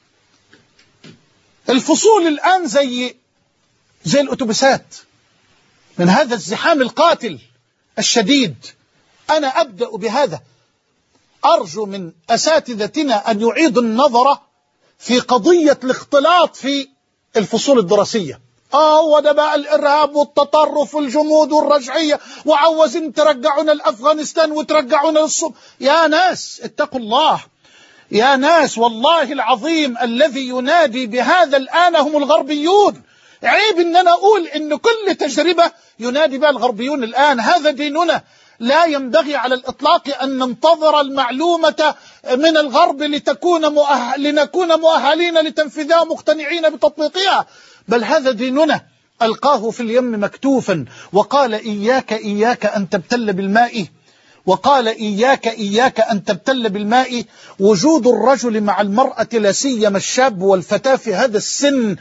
A: الفصول الآن زي زي الأتوبيسات من هذا الزحام القاتل الشديد. أنا أبدأ بهذا، أرجو من أساتذتنا أن يعيدوا النظر في قضية الاختلاط في الفصول الدراسية. آه وده بقى الإرهاب والتطرف والجمود والرجعية، وعوزين ترجعونا لأفغانستان وترجعونا للصوم. يا ناس اتقوا الله، يا ناس والله العظيم الذي ينادي بهذا الآن هم الغربيون. عيب إن أنا أقول إن كل تجربة ينادي بها الغربيون الآن. هذا ديننا، لا ينبغي على الإطلاق أن ننتظر المعلومة من الغرب لتكون مؤهل لنكون مؤهلين لتنفيذها مقتنعين بتطبيقها، بل هذا ديننا. ألقاه في اليم مكتوفا وقال إياك إياك أن تبتل بالماء، وقال إياك إياك أن تبتل بالماء. وجود الرجل مع المرأة لا سيما الشاب والفتاة في هذا السن،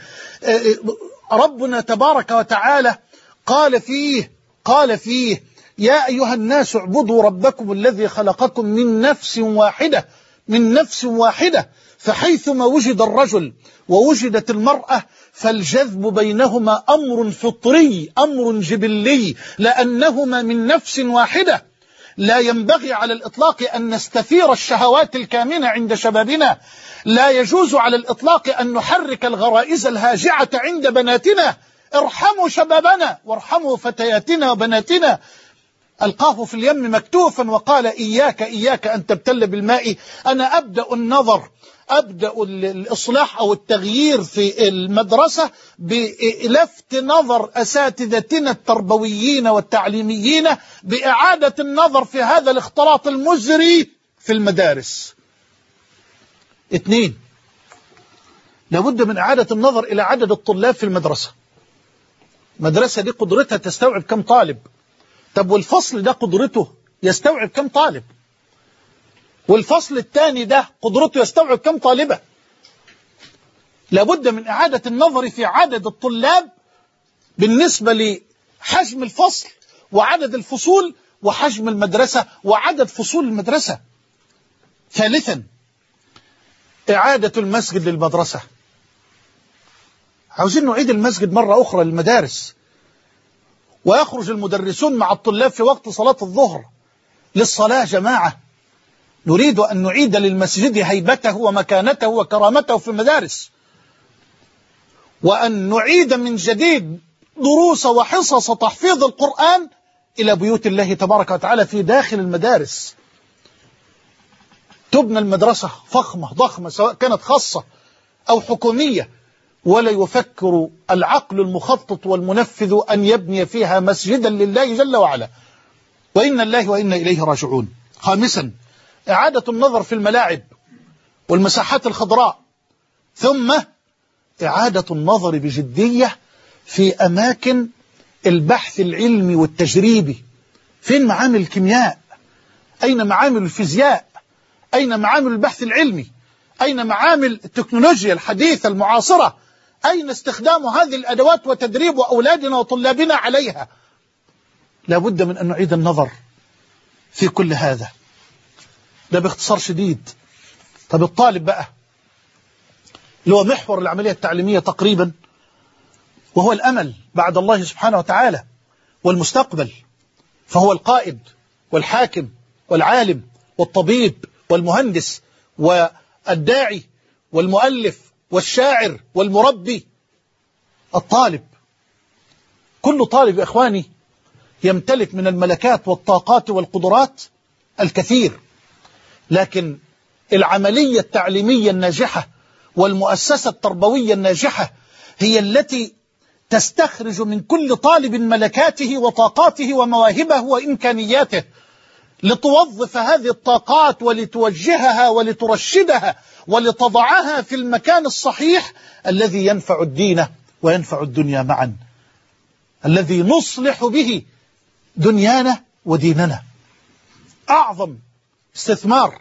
A: ربنا تبارك وتعالى قال فيه قال فيه يا أيها الناس اعبدوا ربكم الذي خلقكم من نفس واحدة من نفس واحدة فحيثما وجد الرجل ووجدت المرأة فالجذب بينهما أمر فطري، أمر جبلي، لأنهما من نفس واحدة. لا ينبغي على الإطلاق أن نستثير الشهوات الكامنة عند شبابنا، لا يجوز على الإطلاق أن نحرك الغرائز الهاجعة عند بناتنا. ارحموا شبابنا وارحموا فتياتنا وبناتنا. ألقاه في اليم مكتوفا وقال إياك إياك أن تبتل بالماء. أنا أبدأ النظر أبدأ الإصلاح أو التغيير في المدرسة بلفت نظر أساتذتنا التربويين والتعليميين بإعادة النظر في هذا الاختلاط المزري في المدارس. اثنين، لابد من إعادة النظر إلى عدد الطلاب في المدرسة. المدرسة دي قدرتها تستوعب كم طالب؟ طب والفصل ده قدرته يستوعب كم طالب؟ والفصل الثاني ده قدرته يستوعب كم طالبة؟ لابد من إعادة النظر في عدد الطلاب بالنسبة لحجم الفصل وعدد الفصول وحجم المدرسة وعدد فصول المدرسة. ثالثا، إعادة المسجد للمدرسة. عاوزين نعيد المسجد مرة أخرى للمدارس، ويخرج المدرسون مع الطلاب في وقت صلاة الظهر للصلاة جماعة. نريد أن نعيد للمسجد هيبته ومكانته وكرامته في المدارس، وأن نعيد من جديد دروس وحصص تحفيظ القرآن إلى بيوت الله تبارك وتعالى في داخل المدارس. تبنى المدرسة فخمة ضخمة سواء كانت خاصة أو حكومية، ولا يفكر العقل المخطط والمنفذ أن يبني فيها مسجدا لله جل وعلا، وإن الله وإنا إليه راجعون. خامسا إعادة النظر في الملاعب والمساحات الخضراء. ثم إعادة النظر بجدية في أماكن البحث العلمي والتجريبي. فين معامل الكيمياء؟ أين معامل الفيزياء؟ أين معامل البحث العلمي؟ أين معامل التكنولوجيا الحديثة المعاصرة؟ أين استخدام هذه الأدوات وتدريب أولادنا وطلابنا عليها؟ لا بد من أن نعيد النظر في كل هذا. ده باختصار شديد. طب الطالب بقى اللي هو محور العملية التعليمية تقريبا، وهو الأمل بعد الله سبحانه وتعالى والمستقبل، فهو القائد والحاكم والعالم والطبيب والمهندس والداعي والمؤلف والشاعر والمربي. الطالب، كل طالب يا إخواني يمتلك من الملكات والطاقات والقدرات الكثير، لكن العملية التعليمية الناجحة والمؤسسة التربوية الناجحة هي التي تستخرج من كل طالب ملكاته وطاقاته ومواهبه وإمكانياته، لتوظف هذه الطاقات ولتوجهها ولترشدها ولتضعها في المكان الصحيح الذي ينفع الدين وينفع الدنيا معا، الذي نصلح به دنيانا وديننا. أعظم استثمار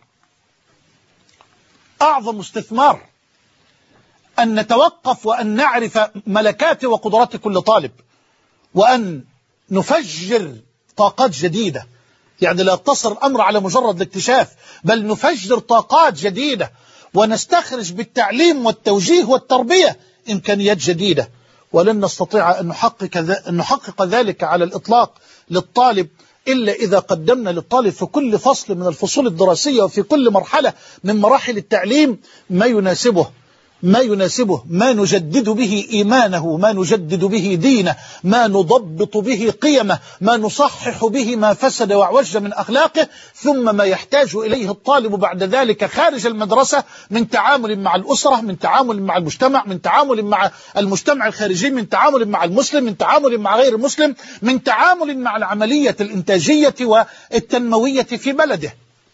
A: أعظم استثمار أن نتوقف وأن نعرف ملكات وقدرات كل طالب، وأن نفجر طاقات جديدة. يعني لا يقتصر الأمر على مجرد الاكتشاف، بل نفجر طاقات جديدة ونستخرج بالتعليم والتوجيه والتربية إمكانيات جديدة. ولن نستطيع أن نحقق, أن نحقق ذلك على الإطلاق للطالب إلا إذا قدمنا للطالب في كل فصل من الفصول الدراسية وفي كل مرحلة من مراحل التعليم ما يناسبه ما يناسبه ما نجدد به إيمانه، ما نجدد به دينه، ما نضبط به قيمه، ما نصحح به ما فسد وعوج من أخلاقه، ثم ما يحتاج إليه الطالب بعد ذلك خارج المدرسة من تعامل مع الأسرة، من تعامل مع المجتمع، من تعامل مع المجتمع الخارجي، من تعامل مع المسلم، من تعامل مع غير المسلم، من تعامل مع العملية الإنتاجية والتنموية في بلده.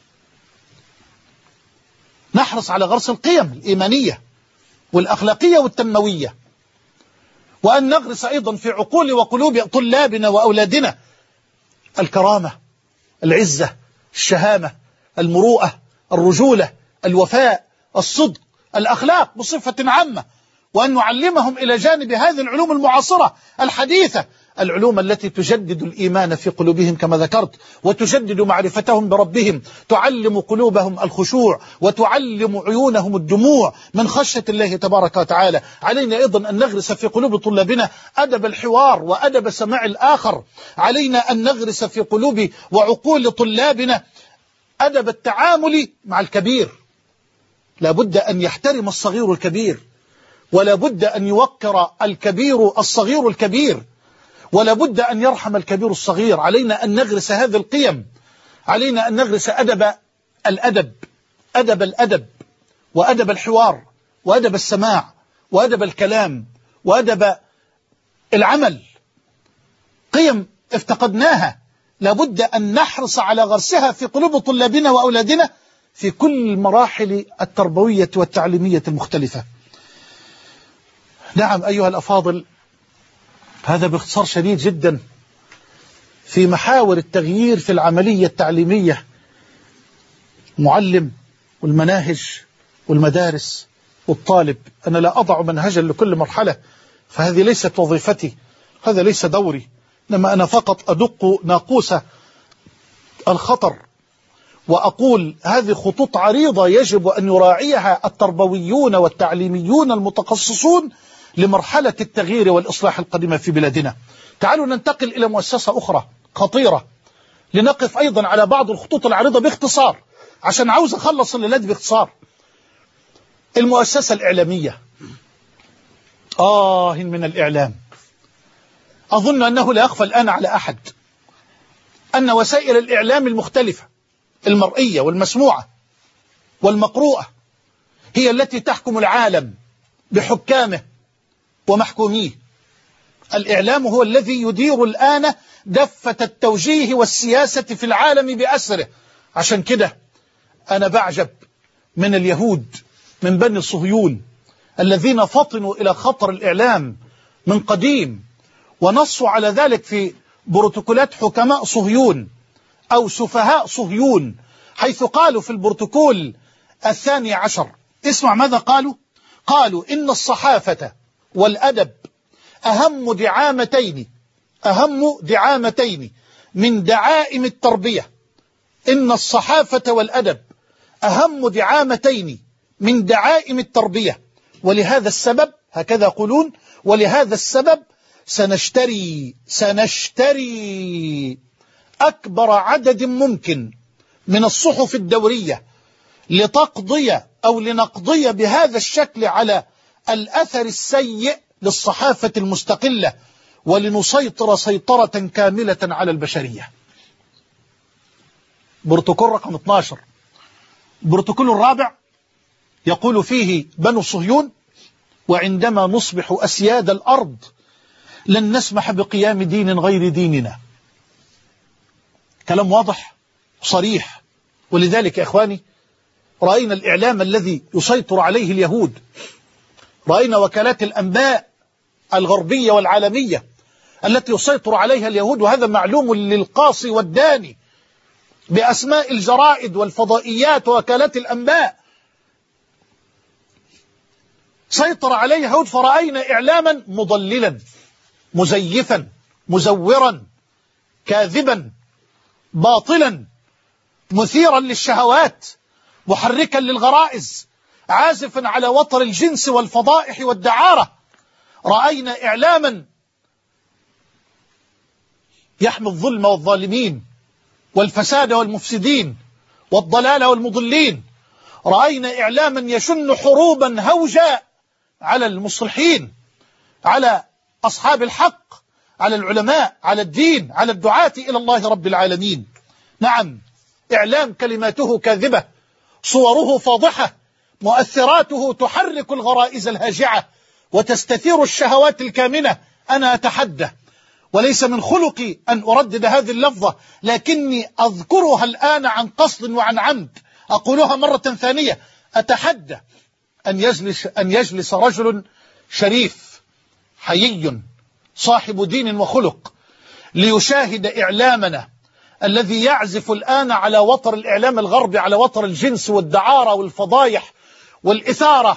A: نحرص على غرس القيم الإيمانية والأخلاقية والتنموية، وأن نغرس أيضا في عقول وقلوب طلابنا وأولادنا الكرامة، العزة، الشهامة، المروءة، الرجولة، الوفاء، الصدق، الأخلاق بصفة عامة، وأن نعلمهم إلى جانب هذه العلوم المعاصرة الحديثة، العلوم التي تجدد الإيمان في قلوبهم كما ذكرت، وتجدد معرفتهم بربهم، تعلم قلوبهم الخشوع، وتعلم عيونهم الدموع من خشية الله تبارك وتعالى. علينا أيضا أن نغرس في قلوب طلابنا أدب الحوار وأدب سماع الآخر. علينا أن نغرس في قلوب وعقول طلابنا أدب التعامل مع الكبير. لا بد أن يحترم الصغير الكبير، ولا بد أن يوقر الكبير الصغير الكبير، ولا بد أن يرحم الكبير الصغير. علينا أن نغرس هذه القيم، علينا أن نغرس أدب الأدب أدب الأدب وأدب الحوار وأدب السماع وأدب الكلام وأدب العمل. قيم افتقدناها، لا بد أن نحرص على غرسها في قلوب طلابنا وأولادنا في كل المراحل التربوية والتعليمية المختلفة. نعم أيها الأفاضل، هذا باختصار شديد جدا في محاور التغيير في العملية التعليمية، المعلم والمناهج والمدارس والطالب. أنا لا أضع منهجا لكل مرحلة، فهذه ليست وظيفتي، هذا ليس دوري، إنما أنا فقط أدق ناقوس الخطر وأقول هذه خطوط عريضة يجب أن يراعيها التربويون والتعليميون المتخصصون لمرحلة التغيير والإصلاح القادمة في بلادنا. تعالوا ننتقل إلى مؤسسة أخرى خطيرة لنقف أيضا على بعض الخطوط العريضة باختصار، عشان عاوز أخلص الليلات باختصار. المؤسسة الإعلامية، آه من الإعلام. أظن أنه لا يخفى الآن على أحد أن وسائل الإعلام المختلفة المرئية والمسموعة والمقروءة هي التي تحكم العالم بحكامه ومحكوميه. الإعلام هو الذي يدير الآن دفة التوجيه والسياسة في العالم بأسره، عشان كده أنا بعجب من اليهود من بني صهيون الذين فطنوا إلى خطر الإعلام من قديم، ونصوا على ذلك في بروتوكولات حكماء صهيون أو سفهاء صهيون، حيث قالوا في البروتوكول الثاني عشر، اسمع ماذا قالوا. قالوا إن الصحافة والأدب أهم دعامتين أهم دعامتين من دعائم التربية. إن الصحافة والأدب أهم دعامتين من دعائم التربية، ولهذا السبب هكذا يقولون، ولهذا السبب سنشتري سنشتري أكبر عدد ممكن من الصحف الدورية لتقضي أو لنقضي بهذا الشكل على الأثر السيء للصحافة المستقلة، ولنسيطر سيطرة كاملة على البشرية. بروتوكول رقم اثني عشر. البروتوكول الرابع يقول فيه بنو صهيون: وعندما نصبح أسياد الأرض لن نسمح بقيام دين غير ديننا. كلام واضح صريح. ولذلك يا إخواني رأينا الإعلام الذي يسيطر عليه اليهود، رأينا وكالات الأنباء الغربية والعالمية التي يسيطر عليها اليهود، وهذا معلوم للقاصي والداني بأسماء الجرائد والفضائيات ووكالات الأنباء. سيطر عليها اليهود، فرأينا إعلاما مضللا مزيفا مزورا كاذبا باطلا مثيرا للشهوات محركا للغرائز عازفا على وتر الجنس والفضائح والدعارة. رأينا إعلاما يحمي الظلم والظالمين والفساد والمفسدين والضلال والمضلين. رأينا إعلاما يشن حروبا هوجا على المصلحين، على أصحاب الحق، على العلماء، على الدين، على الدعاة إلى الله رب العالمين. نعم، إعلام كلماته كاذبة، صوره فاضحة، مؤثراته تحرك الغرائز الهاجعة وتستثير الشهوات الكامنة. أنا أتحدى، وليس من خلقي أن أردد هذه اللفظة، لكني أذكرها الآن عن قصد وعن عمد، أقولها مرة ثانية: أتحدى أن يجلس, أن يجلس رجل شريف حيي صاحب دين وخلق ليشاهد إعلامنا الذي يعزف الآن على وتر الإعلام الغربي، على وتر الجنس والدعارة والفضايح والإثارة.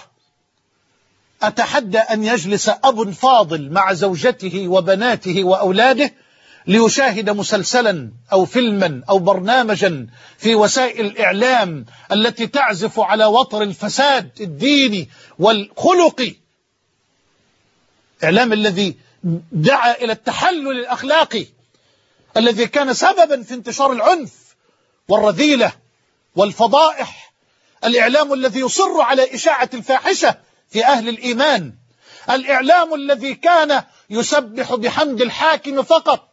A: أتحدى أن يجلس أب فاضل مع زوجته وبناته وأولاده ليشاهد مسلسلا أو فيلما أو برنامجا في وسائل الإعلام التي تعزف على وتر الفساد الديني والخلقي، إعلام الذي دعا إلى التحلل الأخلاقي الذي كان سببا في انتشار العنف والرذيلة والفضائح، الإعلام الذي يصر على إشاعة الفاحشة في أهل الإيمان، الإعلام الذي كان يسبح بحمد الحاكم فقط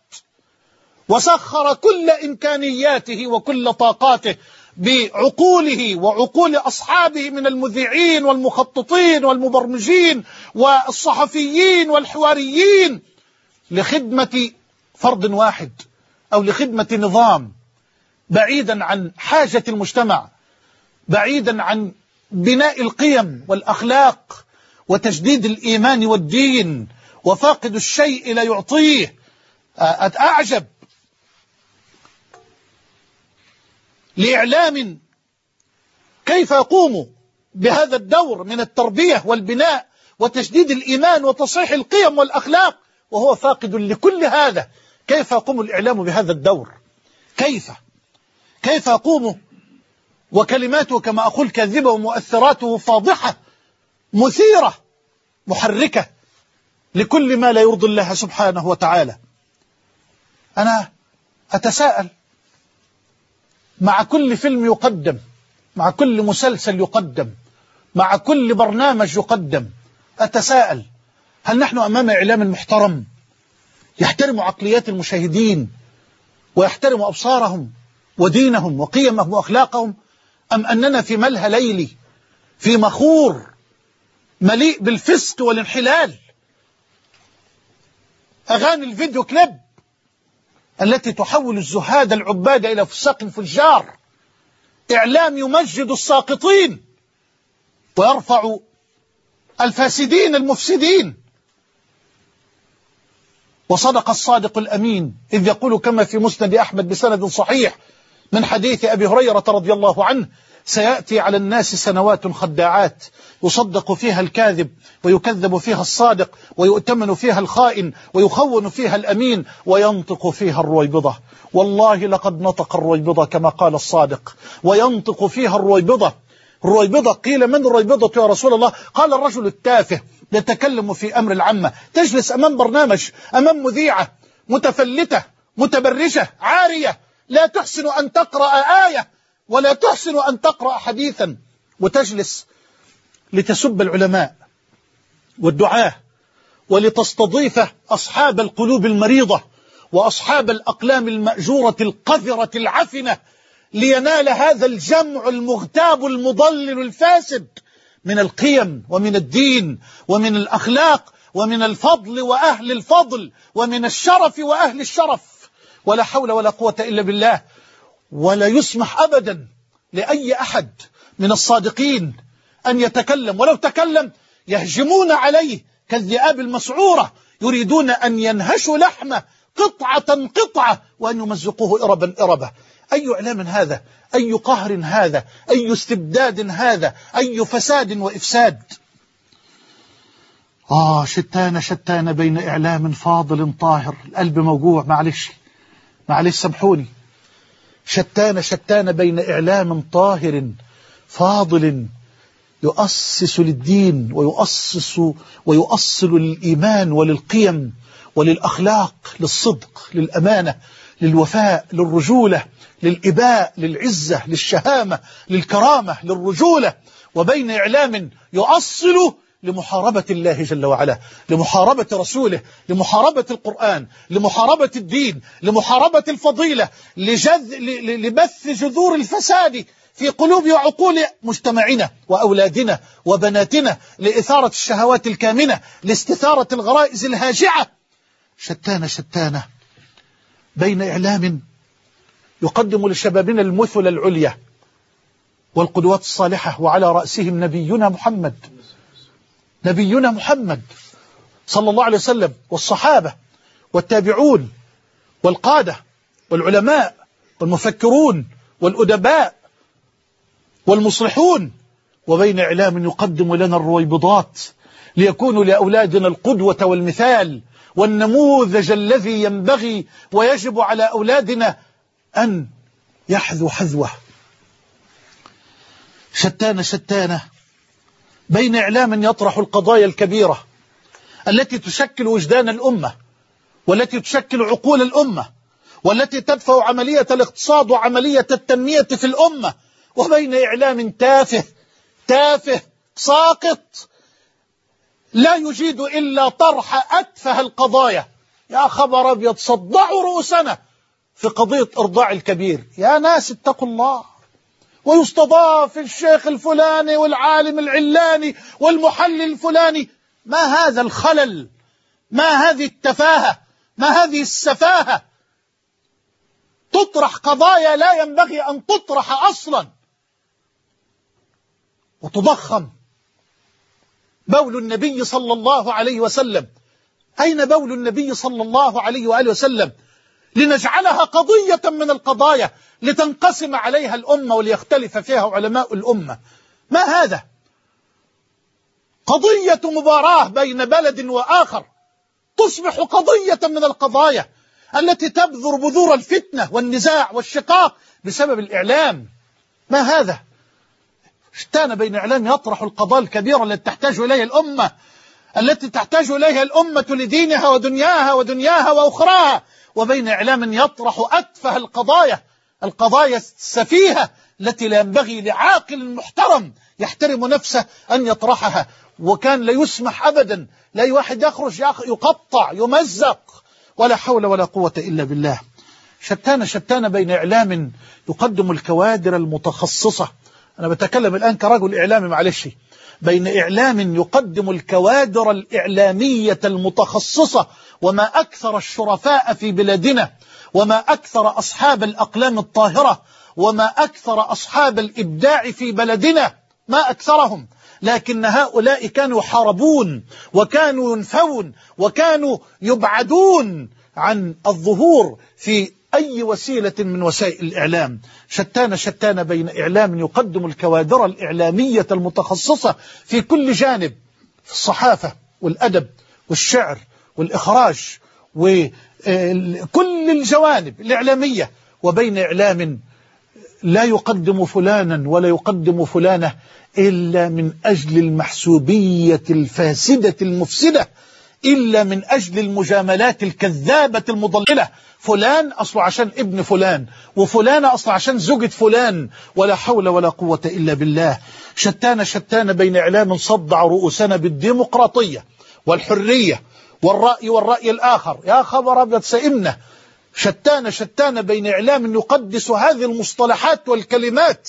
A: وسخر كل إمكانياته وكل طاقاته بعقوله وعقول أصحابه من المذيعين والمخططين والمبرمجين والصحفيين والحواريين لخدمة فرد واحد أو لخدمة نظام، بعيدا عن حاجة المجتمع، بعيدا عن بناء القيم والأخلاق وتجديد الإيمان والدين، وفاقد الشيء لا يعطيه. أعجب لإعلام كيف يقوم بهذا الدور من التربية والبناء وتجديد الإيمان وتصحيح القيم والأخلاق وهو فاقد لكل هذا. كيف يقوم الإعلام بهذا الدور؟ كيف كيف يقوم وكلماته كما أقول كاذبة ومؤثراته فاضحة مثيرة محركة لكل ما لا يرضي الله سبحانه وتعالى؟ أنا أتساءل مع كل فيلم يقدم، مع كل مسلسل يقدم، مع كل برنامج يقدم، أتساءل: هل نحن أمام إعلام محترم يحترم عقليات المشاهدين ويحترم أبصارهم ودينهم وقيمهم وأخلاقهم، أم أننا في ملهى ليلي في مخور مليء بالفسق والانحلال؟ أغاني الفيديو كليب التي تحول الزهاد العباد إلى فساق فجار، إعلام يمجد الساقطين ويرفع الفاسدين المفسدين. وصدق الصادق الأمين إذ يقول كما في مسند أحمد بسند صحيح من حديث أبي هريرة رضي الله عنه: سيأتي على الناس سنوات خداعات يصدق فيها الكاذب ويكذب فيها الصادق ويؤتمن فيها الخائن ويخون فيها الأمين وينطق فيها الرويبضة. والله لقد نطق الرويبضة كما قال الصادق، وينطق فيها الرويبضة. الرويبضة قيل من الرويبضة يا رسول الله؟ قال الرجل التافه يتكلم في أمر العامة، تجلس أمام برنامج، أمام مذيعة متفلتة متبرجة عارية لا تحسن أن تقرأ آية ولا تحسن أن تقرأ حديثا، وتجلس لتسب العلماء والدعاة ولتستضيف أصحاب القلوب المريضة وأصحاب الأقلام المأجورة القذرة العفنة، لينال هذا الجمع المغتاب المضلل الفاسد من القيم ومن الدين ومن الأخلاق ومن الفضل وأهل الفضل ومن الشرف وأهل الشرف. ولا حول ولا قوة إلا بالله. ولا يسمح أبدا لأي أحد من الصادقين أن يتكلم، ولو تكلم يهجمون عليه كالذئاب المسعورة، يريدون أن ينهشوا لحمه قطعة قطعة وأن يمزقوه إربا إربا. أي إعلام هذا؟ أي قهر هذا؟ أي استبداد هذا؟ أي فساد وإفساد؟ آه شتان شتان بين إعلام فاضل طاهر، القلب موجوع، معلش معلش سامحوني. شتان شتان بين إعلام طاهر فاضل يؤسس للدين ويؤسس ويؤصل للإيمان وللقيم وللأخلاق، للصدق، للأمانة، للوفاء، للرجولة، للإباء، للعزة، للشهامة، للكرامة، للرجولة، وبين إعلام يؤصل لمحاربة الله جل وعلا، لمحاربة رسوله، لمحاربة القرآن، لمحاربة الدين، لمحاربة الفضيلة، لجذ... لبث جذور الفساد في قلوب وعقول مجتمعنا وأولادنا وبناتنا، لإثارة الشهوات الكامنة، لاستثارة الغرائز الهاجعة. شتان شتان بين إعلام يقدم لشبابنا المثل العليا والقدوات الصالحة، وعلى رأسهم نبينا محمد نبينا محمد صلى الله عليه وسلم، والصحابة والتابعون والقادة والعلماء والمفكرون والأدباء والمصلحون، وبين إعلام يقدم لنا الرويبضات ليكونوا لأولادنا القدوة والمثال والنموذج الذي ينبغي ويجب على أولادنا أن يحذو حذوه. شتان شتان بين إعلام يطرح القضايا الكبيرة التي تشكل وجدان الأمة والتي تشكل عقول الأمة والتي تدفع عملية الاقتصاد وعملية التنمية في الأمة، وبين إعلام تافه تافه ساقط لا يجيد إلا طرح أتفه القضايا. يا خبر أبيض، صدعوا رؤوسنا في قضية إرضاع الكبير. يا ناس اتقوا الله. ويستضاف الشيخ الفلاني والعالم العلاني والمحلل الفلاني. ما هذا الخلل؟ ما هذه التفاهة؟ ما هذه السفاهة؟ تطرح قضايا لا ينبغي أن تطرح أصلا، وتضخم. بول النبي صلى الله عليه وسلم، أين بول النبي صلى الله عليه وآله وسلم لنجعلها قضية من القضايا لتنقسم عليها الأمة وليختلف فيها علماء الأمة؟ ما هذا؟ قضية مباراة بين بلد وآخر تصبح قضية من القضايا التي تبذر بذور الفتنة والنزاع والشقاق بسبب الإعلام. ما هذا؟ شتان بين إعلام يطرح القضايا الكبيرة التي تحتاج إليها الأمة التي تحتاج إليها الأمة لدينها ودنياها ودنياها وأخراها، وبين إعلام يطرح أتفه القضايا، القضايا السفيهة التي لا ينبغي لعاقل محترم يحترم نفسه أن يطرحها. وكان لا يسمح أبدا لا واحد يخرج يقطع يمزق، ولا حول ولا قوة إلا بالله. شتان شتان بين إعلام يقدم الكوادر المتخصصة، أنا بتكلم الآن كرجل إعلامي معلش، بين إعلام يقدم الكوادر الإعلامية المتخصصة، وما أكثر الشرفاء في بلادنا، وما أكثر أصحاب الأقلام الطاهرة، وما أكثر أصحاب الإبداع في بلدنا، ما أكثرهم، لكن هؤلاء كانوا يحاربون وكانوا ينفون وكانوا يبعدون عن الظهور في أي وسيلة من وسائل الإعلام. شتان شتان بين إعلام يقدم الكوادر الإعلامية المتخصصة في كل جانب، في الصحافة والأدب والشعر والإخراج وكل الجوانب الإعلامية، وبين إعلام لا يقدم فلانا ولا يقدم فلانة إلا من أجل المحسوبية الفاسدة المفسدة، إلا من أجل المجاملات الكذابة المضللة. فلان أصله عشان ابن فلان، وفلان أصله عشان زوجة فلان، ولا حول ولا قوة إلا بالله. شتان شتان بين إعلام صدع رؤوسنا بالديمقراطية والحرية والرأي والرأي الآخر، يا خبر أبيض سئمنا. شتان شتان بين إعلام يقدس هذه المصطلحات والكلمات،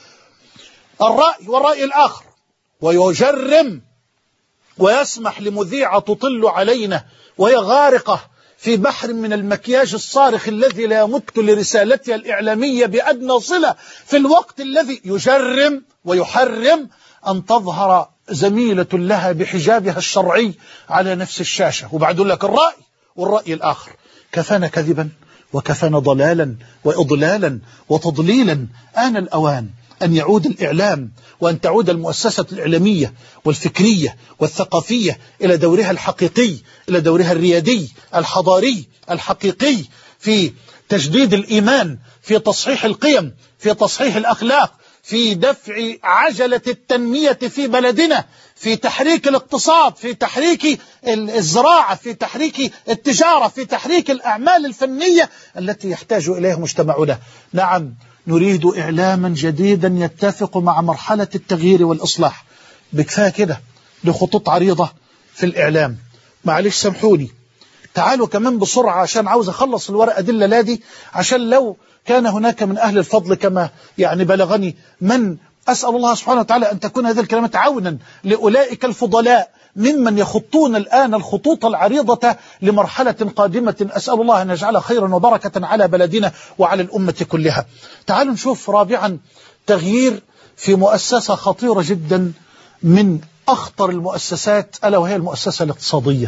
A: الرأي والرأي الآخر، ويجرم ويسمح لمذيعة تطل علينا وهي غارقة في بحر من المكياج الصارخ الذي لا يمت لرسالتها الإعلامية بأدنى صلة، في الوقت الذي يجرم ويحرم أن تظهر زميلة لها بحجابها الشرعي على نفس الشاشة. وبعد لك الرأي والرأي الآخر. كفانا كذبا وكفانا ضلالا وإضلالا وتضليلا. آن الأوان أن يعود الإعلام وأن تعود المؤسسة الإعلامية والفكرية والثقافية إلى دورها الحقيقي، إلى دورها الريادي الحضاري الحقيقي، في تجديد الإيمان، في تصحيح القيم، في تصحيح الأخلاق، في دفع عجلة التنمية في بلدنا، في تحريك الاقتصاد، في تحريك الزراعة، في تحريك التجارة، في تحريك الأعمال الفنية التي يحتاج إليها مجتمعنا. نعم، نريد إعلاما جديدا يتفق مع مرحلة التغيير والإصلاح. بكفاية كده لخطوط عريضة في الإعلام. معلش سامحوني، تعالوا كمان بسرعة عشان عاوز أخلص الورقة دي الليلة دي، عشان لو كان هناك من أهل الفضل كما يعني بلغني من أسأل الله سبحانه وتعالى أن تكون هذه الكلمات عونا لأولئك الفضلاء ممن يخطون الآن الخطوط العريضة لمرحلة قادمة، أسأل الله أن يجعلها خيرا وبركة على بلدنا وعلى الأمة كلها. تعالوا نشوف رابعا تغيير في مؤسسة خطيرة جدا من أخطر المؤسسات، ألا وهي المؤسسة الاقتصادية.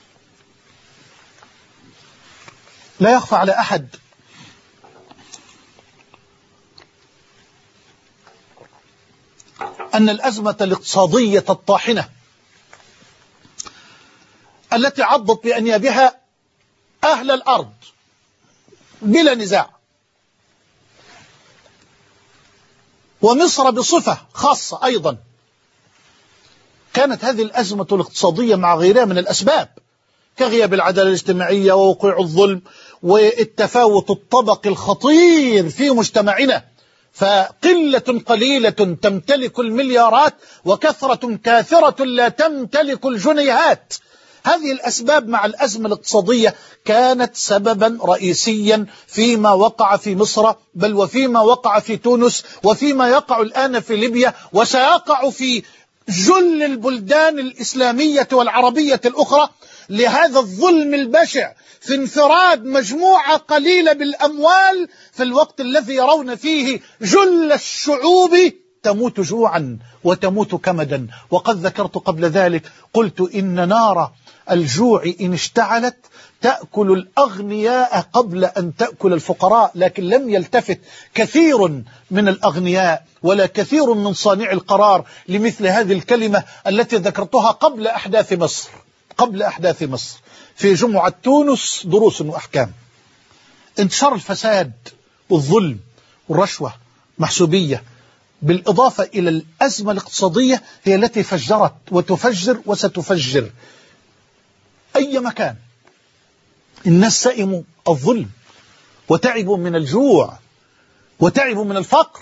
A: لا يخفى على أحد أن الأزمة الاقتصادية الطاحنة التي عضت بأنيابها أهل الأرض بلا نزاع، ومصر بصفة خاصة أيضا، كانت هذه الأزمة الاقتصادية مع غيرها من الأسباب كغياب العدالة الاجتماعية ووقوع الظلم والتفاوت الطبقي الخطير في مجتمعنا، فقلة قليلة تمتلك المليارات وكثرة كاثرة لا تمتلك الجنيهات. هذه الأسباب مع الأزمة الاقتصادية كانت سببا رئيسيا فيما وقع في مصر، بل وفيما وقع في تونس، وفيما يقع الآن في ليبيا، وسيقع في جل البلدان الإسلامية والعربية الأخرى، لهذا الظلم البشع في انفراد مجموعة قليلة بالأموال في الوقت الذي يرون فيه جل الشعوب تموت جوعا وتموت كمدا. وقد ذكرت قبل ذلك، قلت إن نار الجوع إن اشتعلت تأكل الأغنياء قبل أن تأكل الفقراء، لكن لم يلتفت كثير من الأغنياء ولا كثير من صانع القرار لمثل هذه الكلمة التي ذكرتها قبل أحداث مصر قبل أحداث مصر في جمعة تونس دروس وأحكام. انتشار الفساد والظلم والرشوة محسوبية، بالإضافة إلى الأزمة الاقتصادية هي التي فجرت وتفجر وستفجر أي مكان. الناس سئموا الظلم وتعبوا من الجوع وتعبوا من الفقر.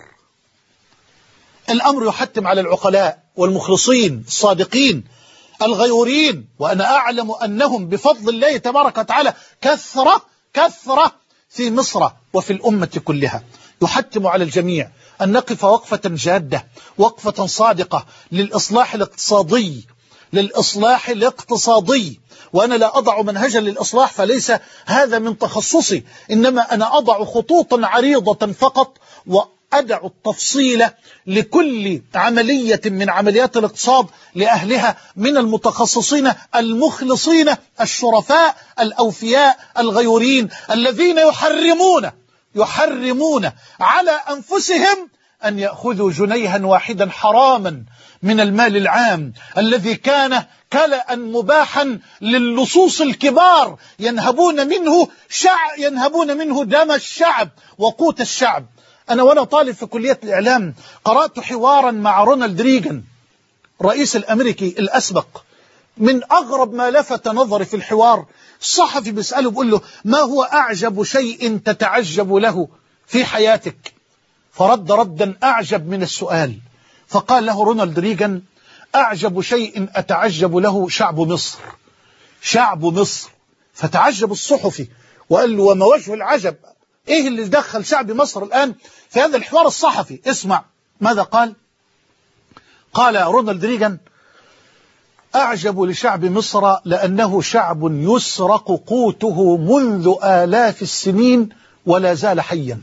A: الأمر يحتم على العقلاء والمخلصين الصادقين الغيورين، وأنا أعلم أنهم بفضل الله تبارك وتعالى كثرة كثرة في مصر وفي الأمة كلها. يحتم على الجميع أن نقف وقفة جادة، وقفة صادقة للإصلاح الاقتصادي للإصلاح الاقتصادي. وأنا لا أضع منهجا للإصلاح، فليس هذا من تخصصي، إنما أنا أضع خطوطا عريضة فقط وأدعوا التفصيل لكل عملية من عمليات الاقتصاد لأهلها من المتخصصين المخلصين الشرفاء الأوفياء الغيورين الذين يحرمون يحرمون على أنفسهم أن يأخذوا جنيها واحدا حراما من المال العام الذي كان كلأ مباحا للصوص الكبار ينهبون منه شع ينهبون منه دم الشعب وقوت الشعب. أنا وأنا طالب في كلية الإعلام قرأت حوارا مع رونالد ريغان الرئيس الأمريكي الأسبق. من أغرب ما لفت نظري في الحوار، الصحفي بيسأله بيقول له: ما هو أعجب شيء تتعجب له في حياتك؟ فرد ردا أعجب من السؤال، فقال له رونالد ريغان: أعجب شيء أتعجب له شعب مصر، شعب مصر. فتعجب الصحفي وقال له: وما وجه العجب؟ إيه اللي دخل شعب مصر الآن في هذا الحوار الصحفي؟ اسمع ماذا قال. قال رونالد ريغان: أعجب لشعب مصر لأنه شعب يسرق قوته منذ آلاف السنين ولا زال حيا.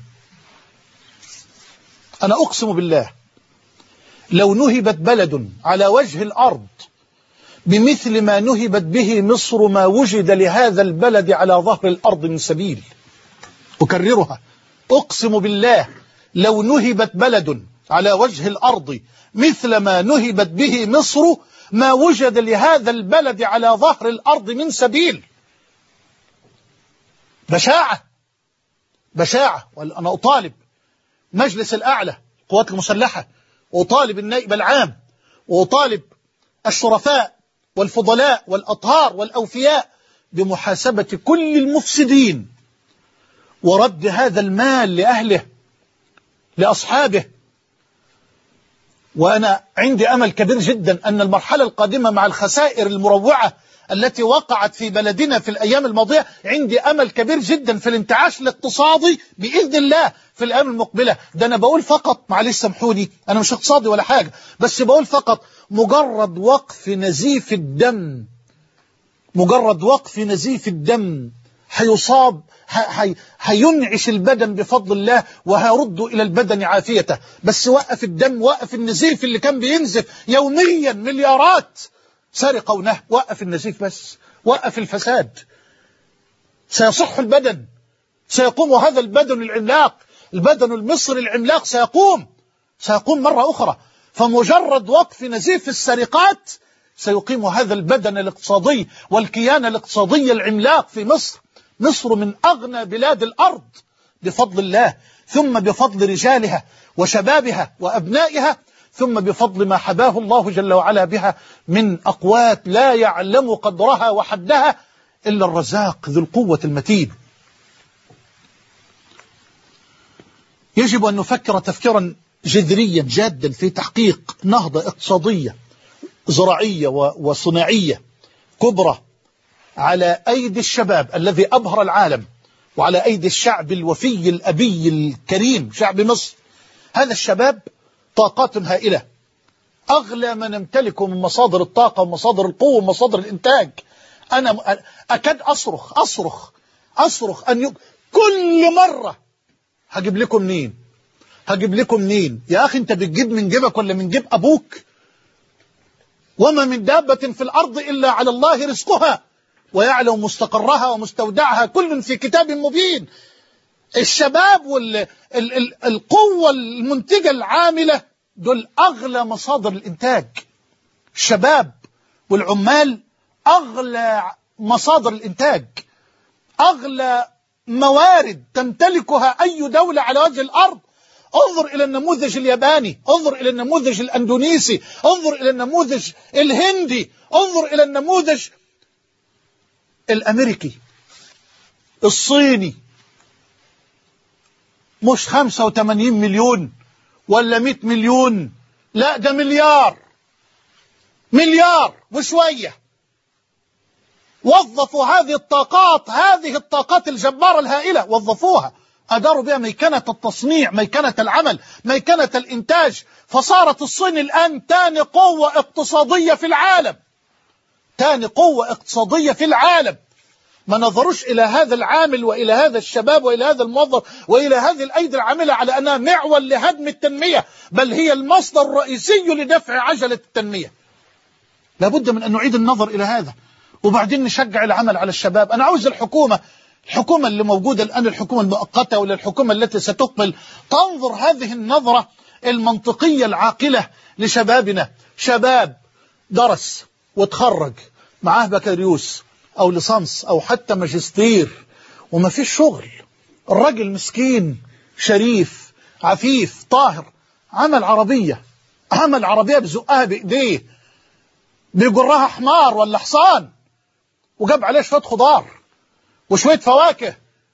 A: أنا أقسم بالله لو نهبت بلد على وجه الأرض بمثل ما نهبت به مصر ما وجد لهذا البلد على ظهر الأرض من سبيل. أكررها، أقسم بالله لو نهبت بلد على وجه الأرض مثل ما نهبت به مصر ما وجد لهذا البلد على ظهر الأرض من سبيل. بشاعة بشاعة. وأنا أطالب مجلس الأعلى القوات المسلحة، وأطالب النائب العام، وأطالب الشرفاء والفضلاء والأطهار والأوفياء بمحاسبة كل المفسدين ورد هذا المال لأهله لأصحابه. وأنا عندي أمل كبير جدا أن المرحلة القادمة مع الخسائر المروعة التي وقعت في بلدنا في الأيام الماضية، عندي أمل كبير جدا في الانتعاش الاقتصادي بإذن الله في الأيام المقبلة. ده أنا بقول فقط، معلش سامحوني، أنا مش اقتصادي ولا حاجة، بس بقول فقط مجرد وقف نزيف الدم، مجرد وقف نزيف الدم هيصاب هينعش البدن بفضل الله وهيرد إلى البدن عافيته. بس وقف الدم، وقف النزيف اللي كان بينزف يوميا مليارات سرقة ونهب، وقف النزيف بس، وقف الفساد، سيصح البدن، سيقوم هذا البدن العملاق، البدن المصري العملاق سيقوم سيقوم مرة أخرى. فمجرد وقف نزيف السرقات سيقيم هذا البدن الاقتصادي والكيان الاقتصادي العملاق في مصر. مصر من أغنى بلاد الأرض بفضل الله، ثم بفضل رجالها وشبابها وأبنائها، ثم بفضل ما حباه الله جل وعلا بها من أقوات لا يعلم قدرها وحدها إلا الرزاق ذو القوة المتين. يجب أن نفكر تفكيرا جذريا جادا في تحقيق نهضة اقتصادية زراعية وصناعية كبرى على أيدي الشباب الذي أبهر العالم، وعلى أيدي الشعب الوفي الأبي الكريم شعب مصر. هذا الشباب طاقات هائلة، أغلى ما نمتلكه من مصادر الطاقة ومصادر القوة ومصادر الإنتاج. أنا أكاد أصرخ أصرخ أصرخ أن ي... كل مرة هجيب لكم منين هجيب لكم منين يا أخي؟ أنت بتجيب من جيبك ولا من جيب أبوك؟ وما من دابة في الأرض إلا على الله رزقها ويعلم مستقرها ومستودعها كل في كتاب مبين. الشباب والقوة المنتجة العاملة دول أغلى مصادر الإنتاج. الشباب والعمال أغلى مصادر الإنتاج، أغلى موارد تمتلكها أي دولة على وجه الأرض. انظر إلى النموذج الياباني، انظر إلى النموذج الأندونيسي، انظر إلى النموذج الهندي، انظر إلى النموذج الأمريكي الصيني. مش خمسة وثمانين مليون ولا مئة مليون، لا ده مليار مليار وشوية. وظفوا هذه الطاقات هذه الطاقات الجبارة الهائلة، وظفوها، أداروا بها ميكنة التصنيع، ميكنة العمل، ميكنة الإنتاج. فصارت الصين الآن تاني قوة اقتصادية في العالم، تاني قوة اقتصادية في العالم ما نظروش إلى هذا العامل وإلى هذا الشباب وإلى هذا الموظف وإلى هذه الأيدي العاملة على أنها معول لهدم التنمية، بل هي المصدر الرئيسي لدفع عجلة التنمية. لابد من أن نعيد النظر إلى هذا، وبعدين نشجع العمل على الشباب. أنا عاوز الحكومة الحكومة اللي موجودة الآن، الحكومة المؤقتة ولا الحكومة التي ستقبل، تنظر هذه النظرة المنطقية العاقلة لشبابنا. شباب درس وتخرج معاه بكالوريوس أو ليسانس أو حتى ماجستير وما فيش شغل، الراجل مسكين شريف عفيف طاهر، عمل عربية عمل عربية بزقها بإيديه بيجرها حمار ولا حصان، وجاب عليه شوية خضار وشوية فواكه.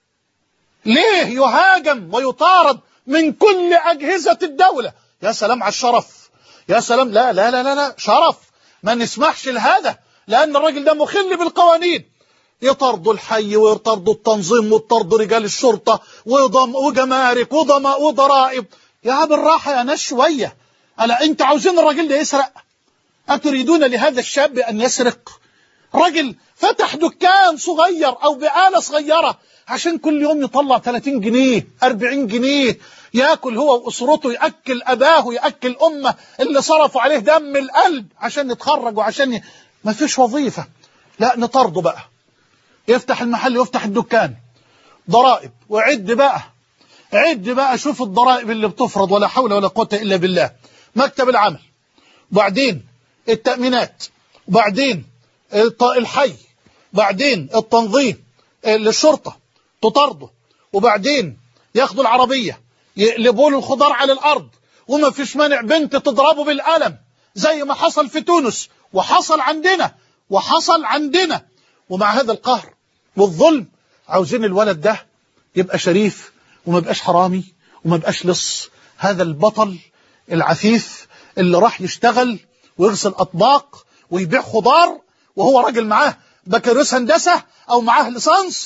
A: ليه يهاجم ويطارد من كل أجهزة الدولة؟ يا سلام على الشرف، يا سلام. لا لا لا لا, لا. شرف ما نسمحش لهذا، لأن الراجل ده مخل بالقوانين. يطردوا الحي ويطردوا التنظيم ويطردوا رجال الشرطة وضم وجمارك وضم وضرائب. يا بالراحة يا ناس شوية. ألا أنت عاوزين الراجل ده يسرق؟ أتريدون لهذا الشاب أن يسرق؟ راجل فتح دكان صغير أو بآلة صغيرة عشان كل يوم يطلع ثلاثين جنيه أربعين جنيه، يأكل هو وأسرته، يأكل أباه يأكل أمه اللي صرفوا عليه دم القلب عشان يتخرج وعشان ي... ما فيش وظيفة. لا نطرده بقى، يفتح المحل ويفتح الدكان. ضرائب وعد بقى عد بقى شوف الضرائب اللي بتفرض، ولا حول ولا قوة إلا بالله. مكتب العمل، وبعدين التأمينات، وبعدين الحي، بعدين التنظيم، للشرطة تطرده، وبعدين ياخدوا العربية يقلبوا له الخضار على الأرض، وما فيش مانع بنت تضربه بالقلم زي ما حصل في تونس وحصل عندنا وحصل عندنا. ومع هذا القهر والظلم عاوزين الولد ده يبقى شريف وما يبقاش حرامي وما يبقاش لص. هذا البطل العفيف اللي راح يشتغل ويغسل أطباق ويبيع خضار وهو راجل معاه بكالوريوس هندسة أو معاه ليسانس،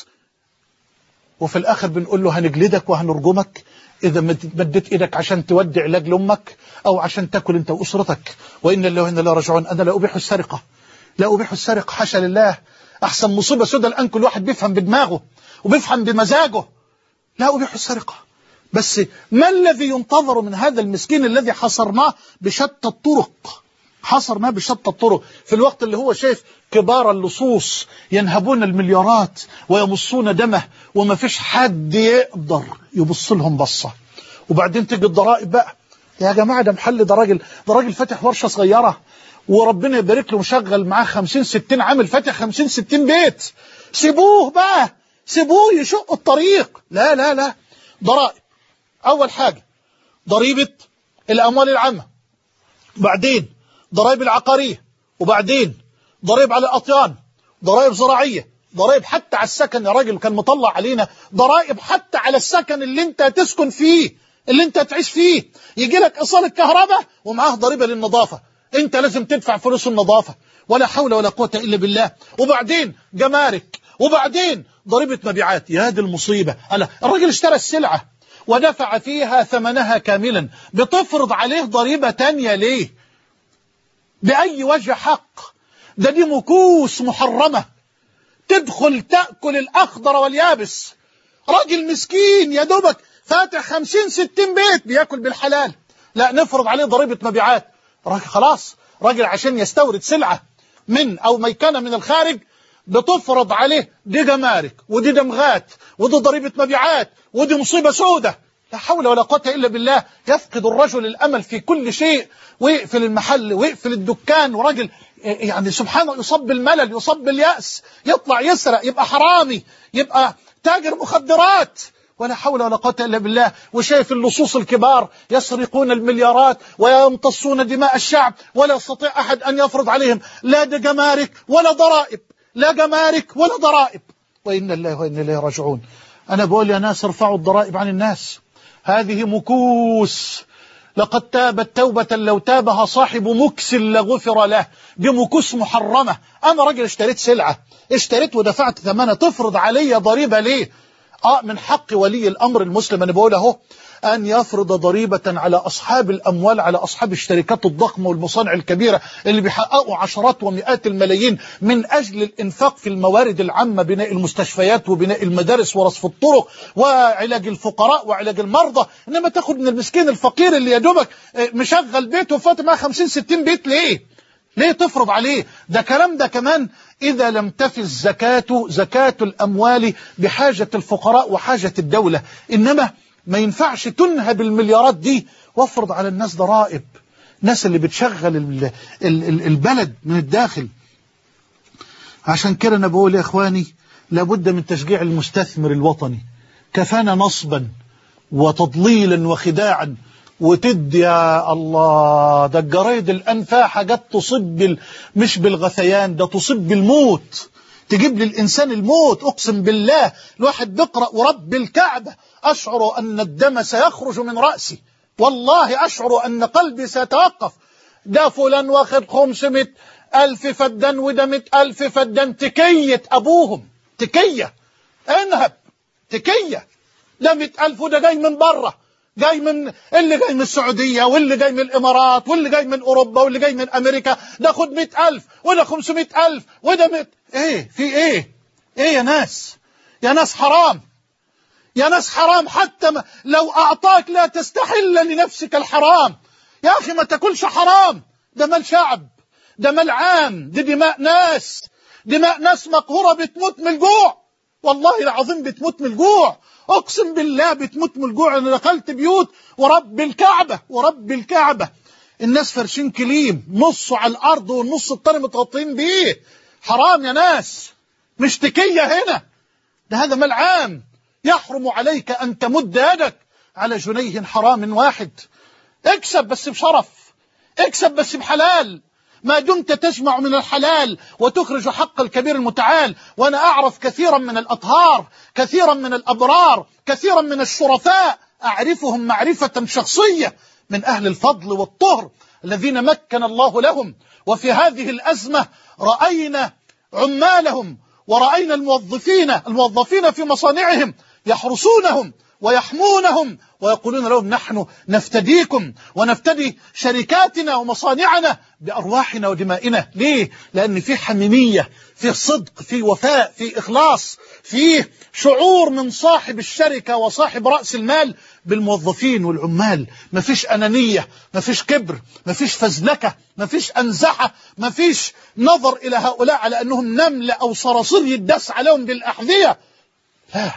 A: وفي الآخر بنقول له هنجلدك وهنرجمك إذا مدت إيدك عشان تودي علاج لأمك أو عشان تاكل أنت وأسرتك. وإن الله وإن الله راجعون. أنا لا أبيح السرقة، لا أبيح السرقة، حاشا لله. أحسن مصيبة سودة الآن كل واحد بيفهم بدماغه وبيفهم بمزاجه. لا أبيح السرقة، بس ما الذي ينتظر من هذا المسكين الذي حصرناه بشتى الطرق؟ حصرناه بشتى الطرق في الوقت اللي هو شايف كبار اللصوص ينهبون المليارات ويمصون دمه وما فيش حد يقدر يبص لهم بصة. وبعدين تيجي الضرائب بقى. يا جماعة ده محل، ده راجل ده راجل فاتح ورشة صغيرة وربنا يبارك له مشغل معاه خمسين ستين عامل، فاتح خمسين ستين بيت. سيبوه بقى، سيبوه يشق الطريق. لا لا لا. ضرائب أول حاجة ضريبة الأموال العامة، بعدين ضرائب العقارية، وبعدين ضرائب على الأطيان، ضرائب زراعية، ضرائب حتى على السكن. يا راجل كان مطلع علينا ضرائب حتى على السكن اللي انت تسكن فيه اللي انت تعيش فيه. يجي لك إيصال الكهرباء ومعاه ضريبة للنظافة، انت لازم تدفع فلوس النظافة. ولا حول ولا قوة إلا بالله. وبعدين جمارك، وبعدين ضريبة مبيعات. يا دي المصيبة. ألا الراجل اشترى السلعة ودفع فيها ثمنها كاملا، بتفرض عليه ضريبة تانية ليه؟ بأي وجه حق؟ ده دي مكوس محرمة تدخل تأكل الأخضر واليابس. راجل مسكين يا دوبك فاتح خمسين ستين بيت بيأكل بالحلال، لا نفرض عليه ضريبة مبيعات. راجل خلاص، راجل عشان يستورد سلعة من أو ميكنة من الخارج بتفرض عليه دي جمارك ودي دمغات ودي ضريبة مبيعات ودي مصيبة سودة. لا حول ولا قوة إلا بالله. يفقد الرجل الأمل في كل شيء، ويقفل المحل ويقفل الدكان، وراجل يعني سبحانه يصاب بالملل يصاب باليأس، يطلع يسرق، يبقى حرامي، يبقى تاجر مخدرات. ولا حول ولا قوة إلا بالله. وشايف اللصوص الكبار يسرقون المليارات ويمتصون دماء الشعب، ولا يستطيع أحد أن يفرض عليهم لا جمارك ولا ضرائب، لا جمارك ولا ضرائب. وإن الله وإن إليه راجعون. أنا بقول يا ناس ارفعوا الضرائب عن الناس، هذه مكوس. لقد تابت توبة لو تابها صاحب مكس لغفر له. دي مكوس محرمة. أنا راجل اشتريت سلعة، اشتريت ودفعت ثمنها، تفرض علي ضريبة ليه؟ آه من حق ولي الأمر المسلم، أنا بقول أهو أن يفرض ضريبة على أصحاب الأموال، على أصحاب الشركات الضخمة والمصانع الكبيرة اللي بيحققوا عشرات ومئات الملايين من أجل الإنفاق في الموارد العامة، بناء المستشفيات وبناء المدارس ورصف الطرق وعلاج الفقراء وعلاج المرضى. إنما تاخد من المسكين الفقير اللي يدوبك مشغل بيته وفات معاه خمسين ستين بيت، ليه؟ ليه تفرض عليه؟ ده كلام ده كمان إذا لم تفي الزكاة زكاة الأموال بحاجة الفقراء وحاجة الدولة. إنما ما ينفعش تنهب المليارات دي وافرض على الناس ضرائب، الناس اللي بتشغل البلد من الداخل. عشان كده أنا بقول يا إخواني لابد من تشجيع المستثمر الوطني. كفانا نصبا وتضليلا وخداعا، وتدي يا الله ده الجرايد الأنفع حاجات تصب بال... مش بالغثيان، ده تصب بالموت، تجيب للإنسان الموت. أقسم بالله الواحد بيقرأ ورب الكعبة أشعر أن الدم سيخرج من رأسي، والله أشعر أن قلبي سيتوقف. ده فلان واخد خمسمائة ألف فدان وده مئة ألف فدان، تكية أبوهم، تكية انهب تكية. ده مئة ألف وده جاي من بره، جاي من اللي جاي من السعودية واللي جاي من الإمارات واللي جاي من أوروبا واللي جاي من أمريكا، ده خد مئة ألف وده خمسمائة ألف وده مئة. إيه في إيه؟ إيه يا ناس؟ يا ناس حرام، يا ناس حرام. حتى ما لو أعطاك لا تستحل لنفسك الحرام. يا أخي ما تاكلش حرام، ده مال شعب، ده مال عام، دي دماء ناس، دماء ناس مقهورة بتموت من الجوع، والله العظيم بتموت من الجوع، أقسم بالله بتموت من الجوع. أنا دخلت بيوت ورب الكعبة ورب الكعبة الناس فرشين كليم، نصه على الأرض والنص التاني متغطين بيه. حرام يا ناس، مش تكية هنا، ده هذا مال عام. يحرم عليك أن تمد يدك على جنيه حرام واحد. اكسب بس بشرف، اكسب بس بحلال، ما دمت تجمع من الحلال وتخرج حق الكبير المتعال. وأنا أعرف كثيرا من الأطهار، كثيرا من الأبرار، كثيرا من الشرفاء، أعرفهم معرفة شخصية من أهل الفضل والطهر الذين مكن الله لهم. وفي هذه الأزمة رأينا عمالهم ورأينا الموظفين الموظفين في مصانعهم يحرسونهم ويحمونهم ويقولون لهم نحن نفتديكم ونفتدي شركاتنا ومصانعنا بأرواحنا ودمائنا. ليه؟ لأن في حميمية، في صدق، في وفاء، في إخلاص، في شعور من صاحب الشركة وصاحب رأس المال بالموظفين والعمال. ما فيش أنانية، ما فيش كبر، ما فيش فزلكة، ما فيش أنزحة، ما فيش نظر إلى هؤلاء على أنهم نمل أو صراصير يدس عليهم بالأحذية. لا،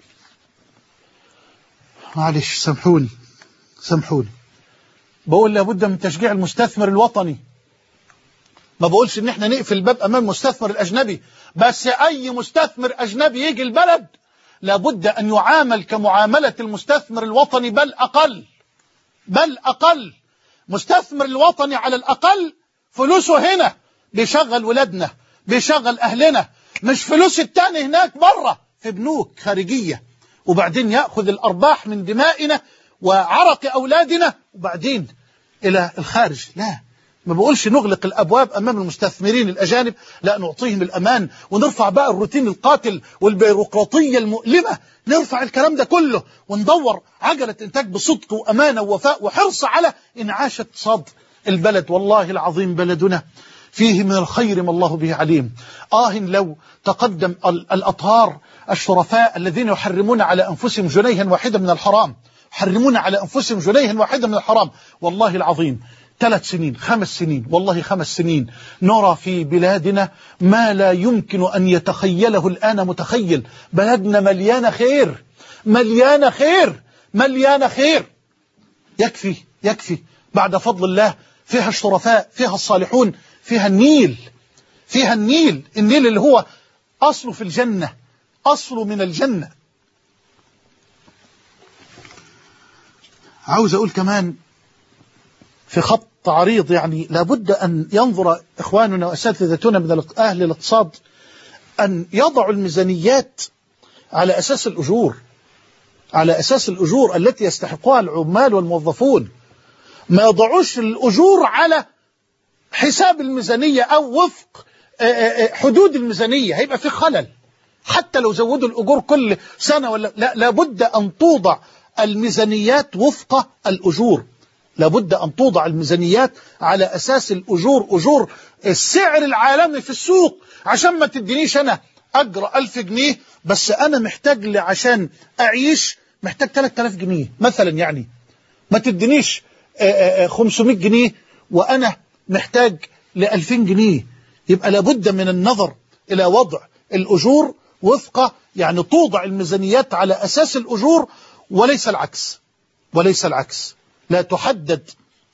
A: معلش سامحوني سامحوني بقول لابد من تشجيع المستثمر الوطني. ما بقولش ان احنا نقفل الباب امام المستثمر الاجنبي، بس اي مستثمر اجنبي يجي البلد لابد ان يعامل كمعاملة المستثمر الوطني، بل اقل بل اقل. مستثمر الوطني على الاقل فلوسه هنا بيشغل ولادنا، بيشغل اهلنا، مش فلوس التاني هناك بره في بنوك خارجية، وبعدين يأخذ الأرباح من دمائنا وعرق أولادنا وبعدين إلى الخارج. لا، ما بقولش نغلق الأبواب أمام المستثمرين الأجانب، لا، نعطيهم الأمان ونرفع بقى الروتين القاتل والبيروقراطية المؤلمة، نرفع الكلام ده كله وندور عجلة إنتاج بصدق وأمانة ووفاء وحرص على إنعاش اقتصاد البلد. والله العظيم بلدنا فيه من الخير ما الله به عليم. آه لو تقدم الأطهار الشرفاء الذين يحرمون على أنفسهم جنيها واحدا من الحرام، يحرمون على أنفسهم جنيها واحدا من الحرام، والله العظيم ثلاث سنين خمس سنين والله خمس سنين نرى في بلادنا ما لا يمكن أن يتخيله الآن متخيل. بلدنا مليانة خير، مليانة خير، مليانة خير. يكفي يكفي بعد فضل الله فيها الشرفاء، فيها الصالحون، فيها النيل، فيها النيل النيل اللي هو أصله في الجنة، أصله من الجنة. عاوز أقول كمان في خط عريض، يعني لابد أن ينظر إخواننا وأساتذتنا من أهل الاقتصاد أن يضعوا الميزانيات على أساس الأجور، على أساس الأجور التي يستحقها العمال والموظفون. ما يضعوش الأجور على حساب الميزانية أو وفق حدود الميزانية، هيبقى في خلل. حتى لو زودوا الأجور كل سنة ولا لا، لابد أن توضع الميزانيات وفق الأجور. لابد أن توضع الميزانيات على أساس الأجور، أجور السعر العالمي في السوق، عشان ما تدينيش أنا أجر ألف جنيه بس أنا محتاج عشان أعيش محتاج ثلاثة آلاف جنيه مثلا، يعني ما تدينيش خمسمائة جنيه وأنا محتاج لألفين جنيه. يبقى لابد من النظر إلى وضع الأجور وفق، يعني توضع الميزانيات على أساس الأجور وليس العكس، وليس العكس. لا تحدد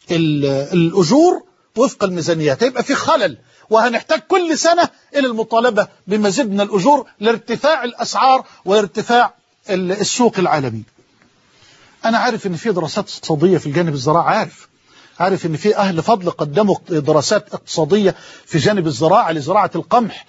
A: الأجور وفق الميزانيات، يبقى في خلل، وهنحتاج كل سنة إلى المطالبة بمزيد من الأجور لارتفاع الأسعار وارتفاع السوق العالمي. أنا عارف إن في دراسات اقتصادية في الجانب الزراعي، عارف عارف إن في أهل فضل قدموا دراسات اقتصادية في جانب الزراعة لزراعة القمح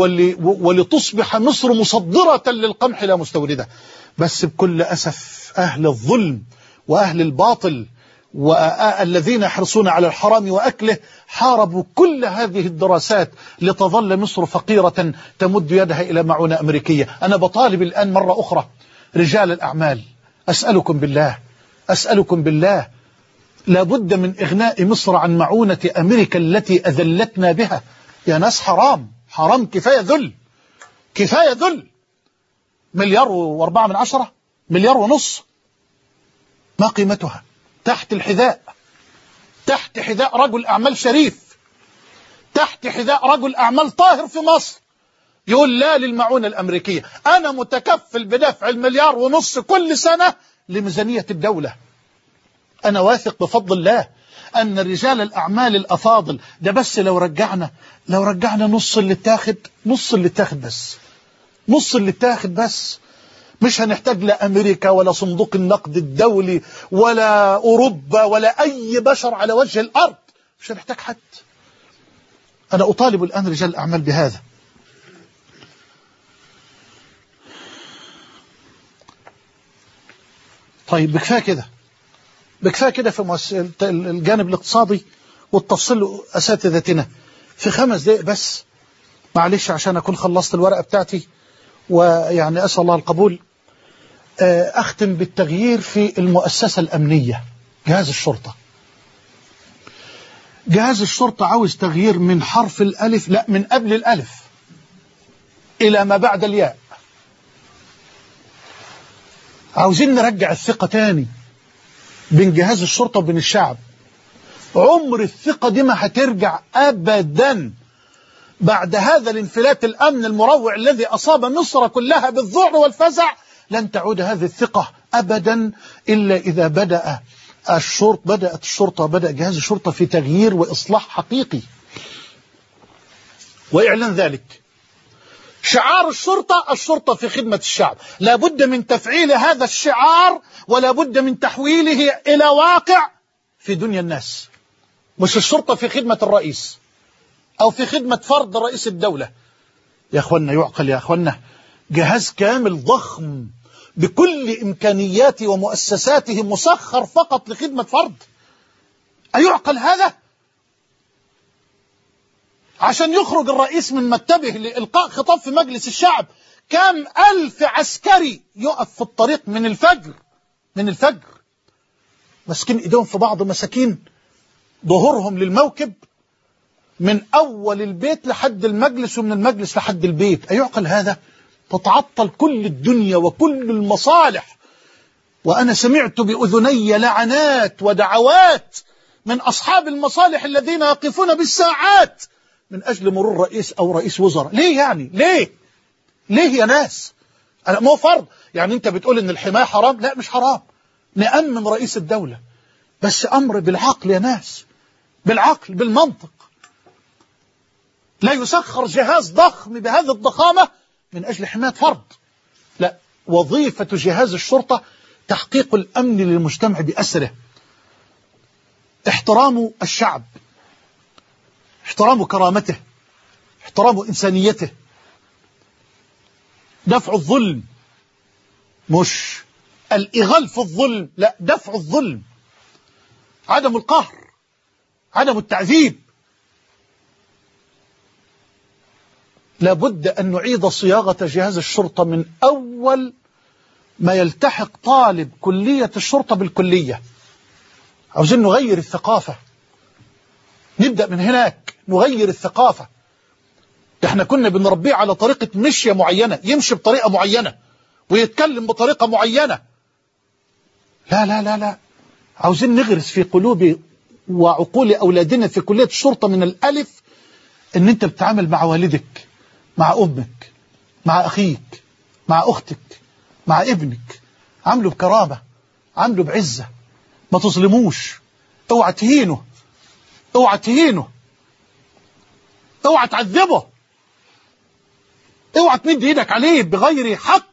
A: ولتصبح مصر مصدرة للقمح لا مستوردة. بس بكل أسف أهل الظلم وأهل الباطل والذين يحرصون على الحرام وأكله حاربوا كل هذه الدراسات لتظل مصر فقيرة تمد يدها إلى معونة أمريكية. أنا بطالب الآن مرة أخرى رجال الأعمال، أسألكم بالله أسألكم بالله لابد من إغناء مصر عن معونة أمريكا التي أذلتنا بها. يا ناس حرام حرام، كفاية ذل كفاية ذل. مليار واربعة من عشرة، مليار ونص، ما قيمتها تحت الحذاء، تحت حذاء رجل أعمال شريف، تحت حذاء رجل أعمال طاهر في مصر، يقول لا للمعونة الأمريكية. أنا متكفل بدفع المليار ونص كل سنة لميزانية الدولة. أنا واثق بفضل الله أن رجال الأعمال الأفاضل ده بس لو رجعنا لو رجعنا نص اللي اتاخد، نص اللي اتاخد بس نص اللي اتاخد بس مش هنحتاج لا أمريكا ولا صندوق النقد الدولي ولا أوروبا ولا أي بشر على وجه الأرض، مش هنحتاج حد. أنا أطالب الآن رجال الأعمال بهذا. طيب بكفاية كده بكفاية كده في مؤسسة الجانب الاقتصادي والتفصيل أساتذتنا في خمس دقائق بس، معلش عشان أكون خلصت الورقة بتاعتي ويعني أسأل الله القبول. أختم بالتغيير في المؤسسة الأمنية. جهاز الشرطة جهاز الشرطة عاوز تغيير من حرف الألف، لا من قبل الألف إلى ما بعد الياء. عاوزين نرجع الثقة تاني بين جهاز الشرطة وبين الشعب. عمر الثقة دي ما هترجع أبدا بعد هذا الانفلات الأمن المروع الذي أصاب مصر كلها بالذعر والفزع. لن تعود هذه الثقة أبدا إلا إذا بدأ الشرطة بدأت الشرطة بدأ جهاز الشرطة في تغيير وإصلاح حقيقي وإعلان ذلك. شعار الشرطة الشرطة في خدمة الشعب، لا بد من تفعيل هذا الشعار ولا بد من تحويله إلى واقع في دنيا الناس. مش الشرطة في خدمة الرئيس أو في خدمة فرد رئيس الدولة. يا أخوانا يعقل يا أخوانا، جهاز كامل ضخم بكل إمكانياته ومؤسساته مسخر فقط لخدمة فرد. أيعقل هذا؟ عشان يخرج الرئيس من مكتبه لإلقاء خطاب في مجلس الشعب كام ألف عسكري يقف في الطريق من الفجر من الفجر مسكين إيدهم في بعض، مساكين ظهورهم للموكب من أول البيت لحد المجلس ومن المجلس لحد البيت. أيعقل هذا؟ تتعطل كل الدنيا وكل المصالح. وأنا سمعت بأذني لعنات ودعوات من أصحاب المصالح الذين يقفون بالساعات من أجل مرور رئيس أو رئيس وزراء. ليه يعني؟ ليه؟ ليه يا ناس؟ أنا مو فرض يعني أنت بتقول إن الحماية حرام؟ لا مش حرام، نأمن رئيس الدولة، بس أمر بالعقل يا ناس، بالعقل بالمنطق. لا يسخر جهاز ضخم بهذه الضخامة من أجل حماية فرد. لا، وظيفة جهاز الشرطة تحقيق الأمن للمجتمع بأسره، احترام الشعب، احترام كرامته، احترام إنسانيته، دفع الظلم، مش الإغال في الظلم، لا دفع الظلم، عدم القهر، عدم التعذيب. لابد أن نعيد صياغة جهاز الشرطة من أول ما يلتحق طالب كلية الشرطة بالكلية. عاوزين نغير الثقافة، نبدأ من هناك، نغير الثقافة. احنا كنا بنربيه على طريقة مشية معينة، يمشي بطريقة معينة ويتكلم بطريقة معينة. لا لا لا لا، عاوزين نغرس في قلوب وعقول أولادنا في كلية الشرطة من الألف ان انت بتتعامل مع والدك، مع أمك، مع أخيك، مع أختك، مع ابنك، عامله بكرامة، عامله بعزة، ما تظلموش، اوعى تهينه، اوعى تهينه، اوعى تعذبه، اوعى تمد ايدك عليه بغير حق.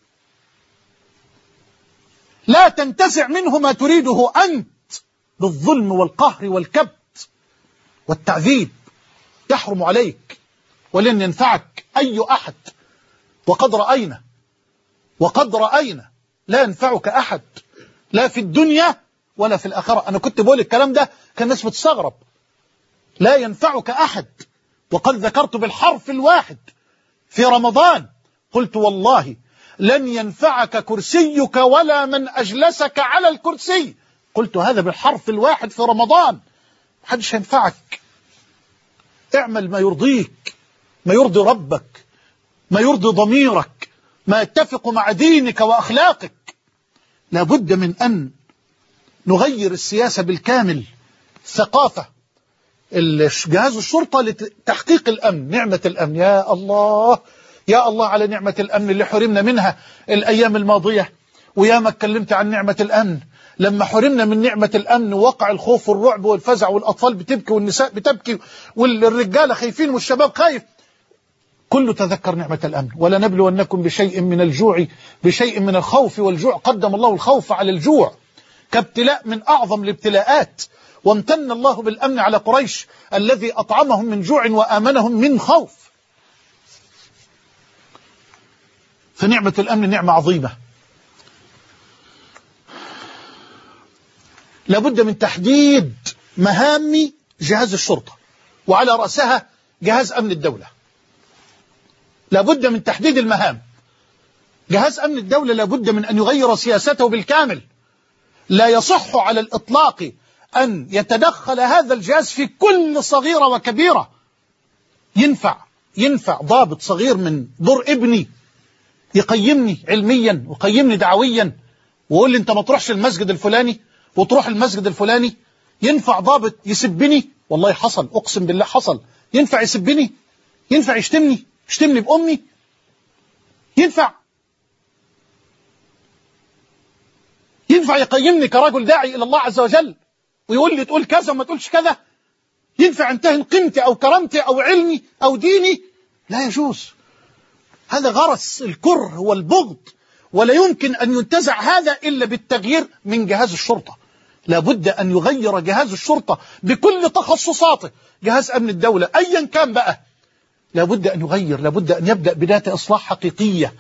A: لا تنتزع منه ما تريده أنت بالظلم والقهر والكبت والتعذيب، يحرم عليك ولن ينفعك أي أحد. وقد رأينا وقد رأينا لا ينفعك أحد، لا في الدنيا ولا في الآخرة. أنا كنت بقول الكلام ده كان الناس بتستغرب. لا ينفعك أحد، وقد ذكرت بالحرف الواحد في رمضان، قلت والله لن ينفعك كرسيك ولا من أجلسك على الكرسي. قلت هذا بالحرف الواحد في رمضان، محدش هينفعك. اعمل ما يرضيك، ما يرضي ربك، ما يرضي ضميرك، ما يتفق مع دينك وأخلاقك. لابد من أن نغير السياسة بالكامل، ثقافة جهاز الشرطة لتحقيق الأمن، نعمة الأمن. يا الله يا الله على نعمة الأمن اللي حرمنا منها الأيام الماضية. ويا ما اتكلمت عن نعمة الأمن، لما حرمنا من نعمة الأمن وقع الخوف والرعب والفزع، والأطفال بتبكي والنساء بتبكي والرجال خايفين والشباب خايف. كله تذكر نعمة الأمن. ولا نبلونكم بشيء من الجوع بشيء من الخوف والجوع. قدم الله الخوف على الجوع كابتلاء من أعظم الابتلاءات. وامتن الله بالأمن على قريش الذي أطعمهم من جوع وآمنهم من خوف. فنعمة الأمن نعمة عظيمة. لابد من تحديد مهام جهاز الشرطة، وعلى رأسها جهاز أمن الدولة. لابد من تحديد المهام. جهاز أمن الدولة لابد من أن يغير سياسته بالكامل. لا يصح على الإطلاق أن يتدخل هذا الجهاز في كل صغيرة وكبيرة. ينفع ينفع ضابط صغير من دور ابني يقيمني علميا ويقيمني دعويا ويقول لي أنت ما تروحش المسجد الفلاني وتروح المسجد الفلاني؟ ينفع ضابط يسبني؟ والله حصل، أقسم بالله حصل. ينفع يسبني؟ ينفع يشتمني يشتمني بأمي؟ ينفع ينفع يقيمني كرجل داعي إلى الله عز وجل ويقول لي تقول كذا وما تقولش كذا؟ ينفع انتهن قيمتي أو كرامتي أو علمي أو ديني؟ لا يجوز. هذا غرس الكره والبغض، ولا يمكن أن ينتزع هذا إلا بالتغيير من جهاز الشرطة. لابد أن يغير جهاز الشرطة بكل تخصصاته. جهاز أمن الدولة أيا كان بقى لابد أن يغير، لابد أن يبدأ بداية إصلاح حقيقية.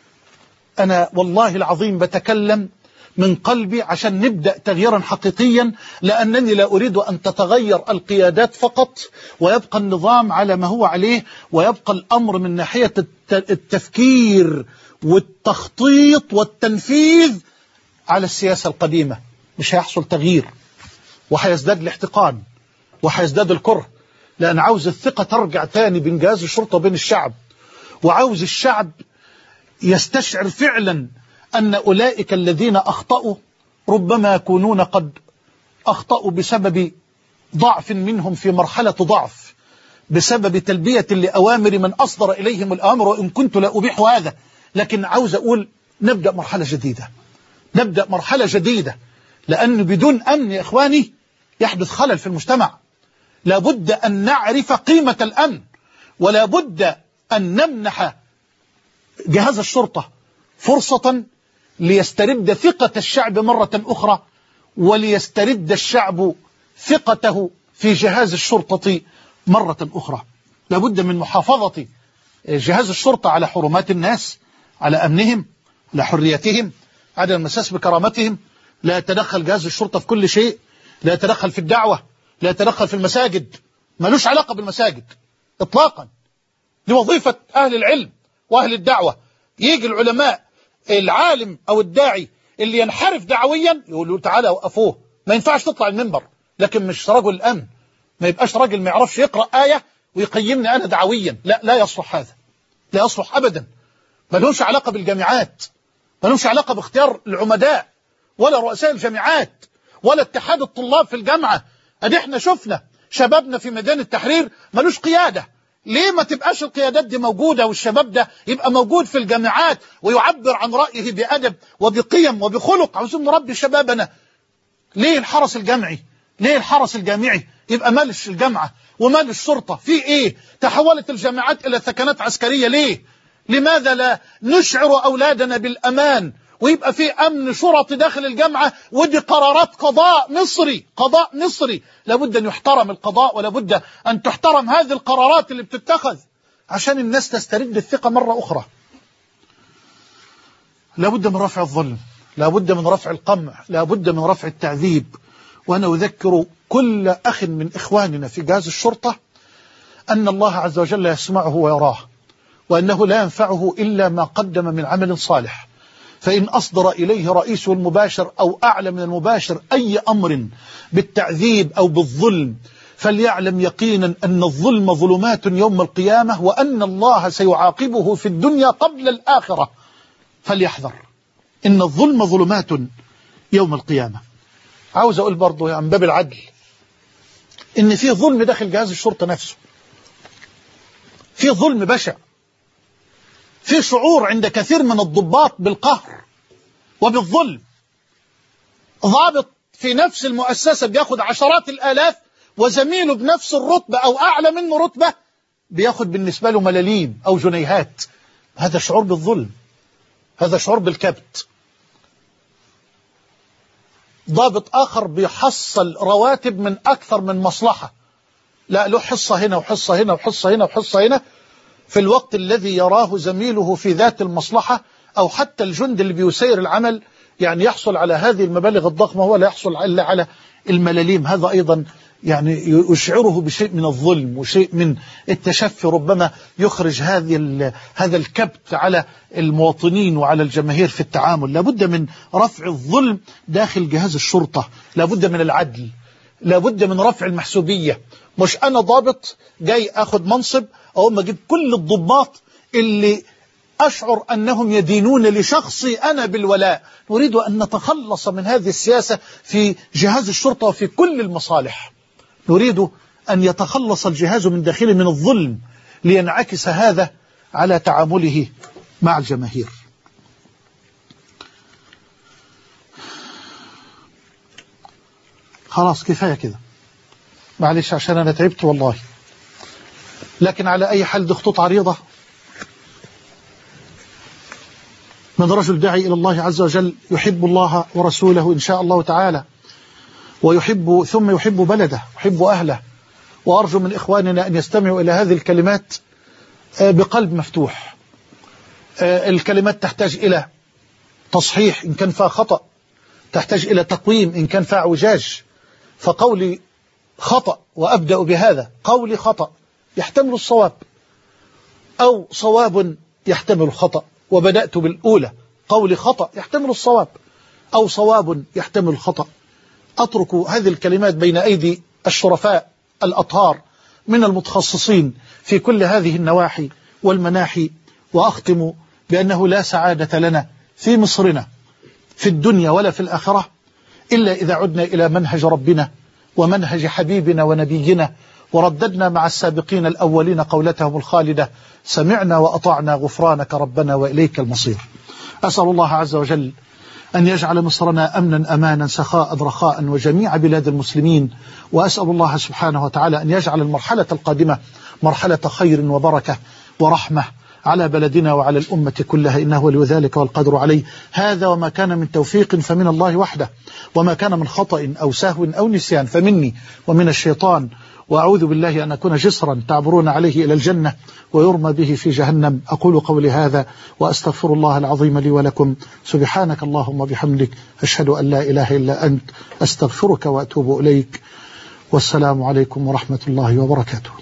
A: أنا والله العظيم بتكلم من قلبي عشان نبدأ تغييرا حقيقيا، لأنني لا أريد أن تتغير القيادات فقط ويبقى النظام على ما هو عليه، ويبقى الأمر من ناحية التفكير والتخطيط والتنفيذ على السياسة القديمة. مش هيحصل تغيير، وهيزداد الاحتقان وهيزداد الكره. لأن عاوز الثقة ترجع تاني بين جهاز الشرطة وبين الشعب، وعاوز الشعب يستشعر فعلا أن أولئك الذين أخطأوا ربما يكونون قد أخطأوا بسبب ضعف منهم في مرحلة ضعف، بسبب تلبية لأوامر من أصدر إليهم الأمر، وإن كنت لا أبيح هذا. لكن عاوز أقول نبدأ مرحلة جديدة، نبدأ مرحلة جديدة، لأن بدون أمن يا إخواني يحدث خلل في المجتمع. لابد أن نعرف قيمة الأمن، ولا بد أن نمنح جهاز الشرطة فرصة ليسترد ثقة الشعب مرة أخرى، وليسترد الشعب ثقته في جهاز الشرطة مرة أخرى. لابد من محافظة جهاز الشرطة على حرمات الناس، على أمنهم، على حريتهم، على المساس بكرامتهم. لا يتدخل جهاز الشرطة في كل شيء، لا يتدخل في الدعوة، لا يتدخل في المساجد، ملوش علاقة بالمساجد إطلاقا. دي وظيفة أهل العلم وأهل الدعوة. يجي العلماء العالم أو الداعي اللي ينحرف دعويا يقولوا تعالى وقفوه، ما ينفعش تطلع المنبر، لكن مش رجل الأمن، ما يبقاش راجل ما يعرفش يقرأ آية ويقيمني أنا دعويا، لا لا يصلح هذا، لا يصلح أبدا. ما لهمش علاقة بالجامعات، ما لهمش علاقة باختيار العمداء ولا رؤساء الجامعات ولا اتحاد الطلاب في الجامعة. أدي احنا شفنا شبابنا في ميدان التحرير ملوش قيادة. ليه ما تبقاش القيادات دي موجودة والشباب ده يبقى موجود في الجامعات ويعبر عن رأيه بأدب وبقيم وبخلق؟ عاوزين نربي شبابنا. ليه الحرس الجامعي؟ ليه الحرس الجامعي يبقى مال الجامعة ومال الشرطة؟ في ايه؟ تحولت الجامعات إلى ثكنات عسكرية ليه؟ لماذا لا نشعر أولادنا بالأمان ويبقى في أمن شرطي داخل الجامعة؟ ودي قرارات قضاء مصري، قضاء مصري، لابد أن يحترم القضاء ولابد أن تحترم هذه القرارات اللي بتتخذ عشان الناس تسترد الثقة مرة أخرى. لابد من رفع الظلم، لابد من رفع القمع، لابد من رفع التعذيب. وأنا أذكر كل أخ من إخواننا في جهاز الشرطة أن الله عز وجل يسمعه ويراه، وأنه لا ينفعه إلا ما قدم من عمل صالح. فإن أصدر إليه رئيسه المباشر أو أعلى من المباشر أي أمر بالتعذيب أو بالظلم فليعلم يقينا أن الظلم ظلمات يوم القيامة، وأن الله سيعاقبه في الدنيا قبل الآخرة، فليحذر. إن الظلم ظلمات يوم القيامة. عاوز أقول برضو عن باب العدل إن في ظلم داخل جهاز الشرطة نفسه، في ظلم بشع، في شعور عند كثير من الضباط بالقهر وبالظلم. ضابط في نفس المؤسسة بياخد عشرات الآلاف وزميله بنفس الرتبة أو أعلى منه رتبة بياخد بالنسبة له ملاليم أو جنيهات. هذا شعور بالظلم، هذا شعور بالكبت. ضابط آخر بيحصل رواتب من أكثر من مصلحة، لا له حصة هنا وحصة هنا وحصة هنا وحصة هنا، في الوقت الذي يراه زميله في ذات المصلحة أو حتى الجند اللي بيسير العمل يعني يحصل على هذه المبالغ الضخمة ولا يحصل إلا على الملاليم. هذا أيضا يعني يشعره بشيء من الظلم وشيء من التشفي، ربما يخرج هذه هذا الكبت على المواطنين وعلى الجماهير في التعامل. لابد من رفع الظلم داخل جهاز الشرطة، لابد من العدل، لابد من رفع المحسوبية. مش أنا ضابط جاي أخذ منصب أو ما أجيب كل الضباط اللي أشعر أنهم يدينون لشخصي أنا بالولاء. نريد أن نتخلص من هذه السياسة في جهاز الشرطة وفي كل المصالح. نريد أن يتخلص الجهاز من داخله من الظلم لينعكس هذا على تعامله مع الجماهير. خلاص كفاية كده، معلش عشان أنا تعبت والله. لكن على أي حال دي خطوط عريضة من رجل داعي إلى الله عز وجل يحب الله ورسوله إن شاء الله تعالى، ويحب ثم يحب بلده يحب أهله. وأرجو من إخواننا أن يستمعوا إلى هذه الكلمات بقلب مفتوح. الكلمات تحتاج إلى تصحيح إن كان فيها خطأ، تحتاج إلى تقويم إن كان فيها اعوجاج. فقولي خطأ وأبدأ بهذا، قولي خطأ يحتمل الصواب أو صواب يحتمل الخطأ، وبدأت بالأولى قولي خطأ يحتمل الصواب أو صواب يحتمل الخطأ. أترك هذه الكلمات بين أيدي الشرفاء الأطهار من المتخصصين في كل هذه النواحي والمناحي، وأختم بأنه لا سعادة لنا في مصرنا في الدنيا ولا في الآخرة إلا إذا عدنا إلى منهج ربنا ومنهج حبيبنا ونبينا، ورددنا مع السابقين الأولين قولتهم الخالدة: سمعنا وأطعنا غفرانك ربنا وإليك المصير. أسأل الله عز وجل أن يجعل مصرنا أمنا أمانا سخاء رخاء وجميع بلاد المسلمين، وأسأل الله سبحانه وتعالى أن يجعل المرحلة القادمة مرحلة خير وبركة ورحمة على بلدنا وعلى الأمة كلها، إنه ولي ذلك والقدر عليه. هذا وما كان من توفيق فمن الله وحده، وما كان من خطأ أو سهو أو نسيان فمني ومن الشيطان، وأعوذ بالله أن أكون جسرا تعبرون عليه إلى الجنة ويرمى به في جهنم. أقول قولي هذا وأستغفر الله العظيم لي ولكم. سبحانك اللهم وبحمدك، أشهد أن لا إله إلا أنت، أستغفرك وأتوب إليك. والسلام عليكم ورحمة الله وبركاته.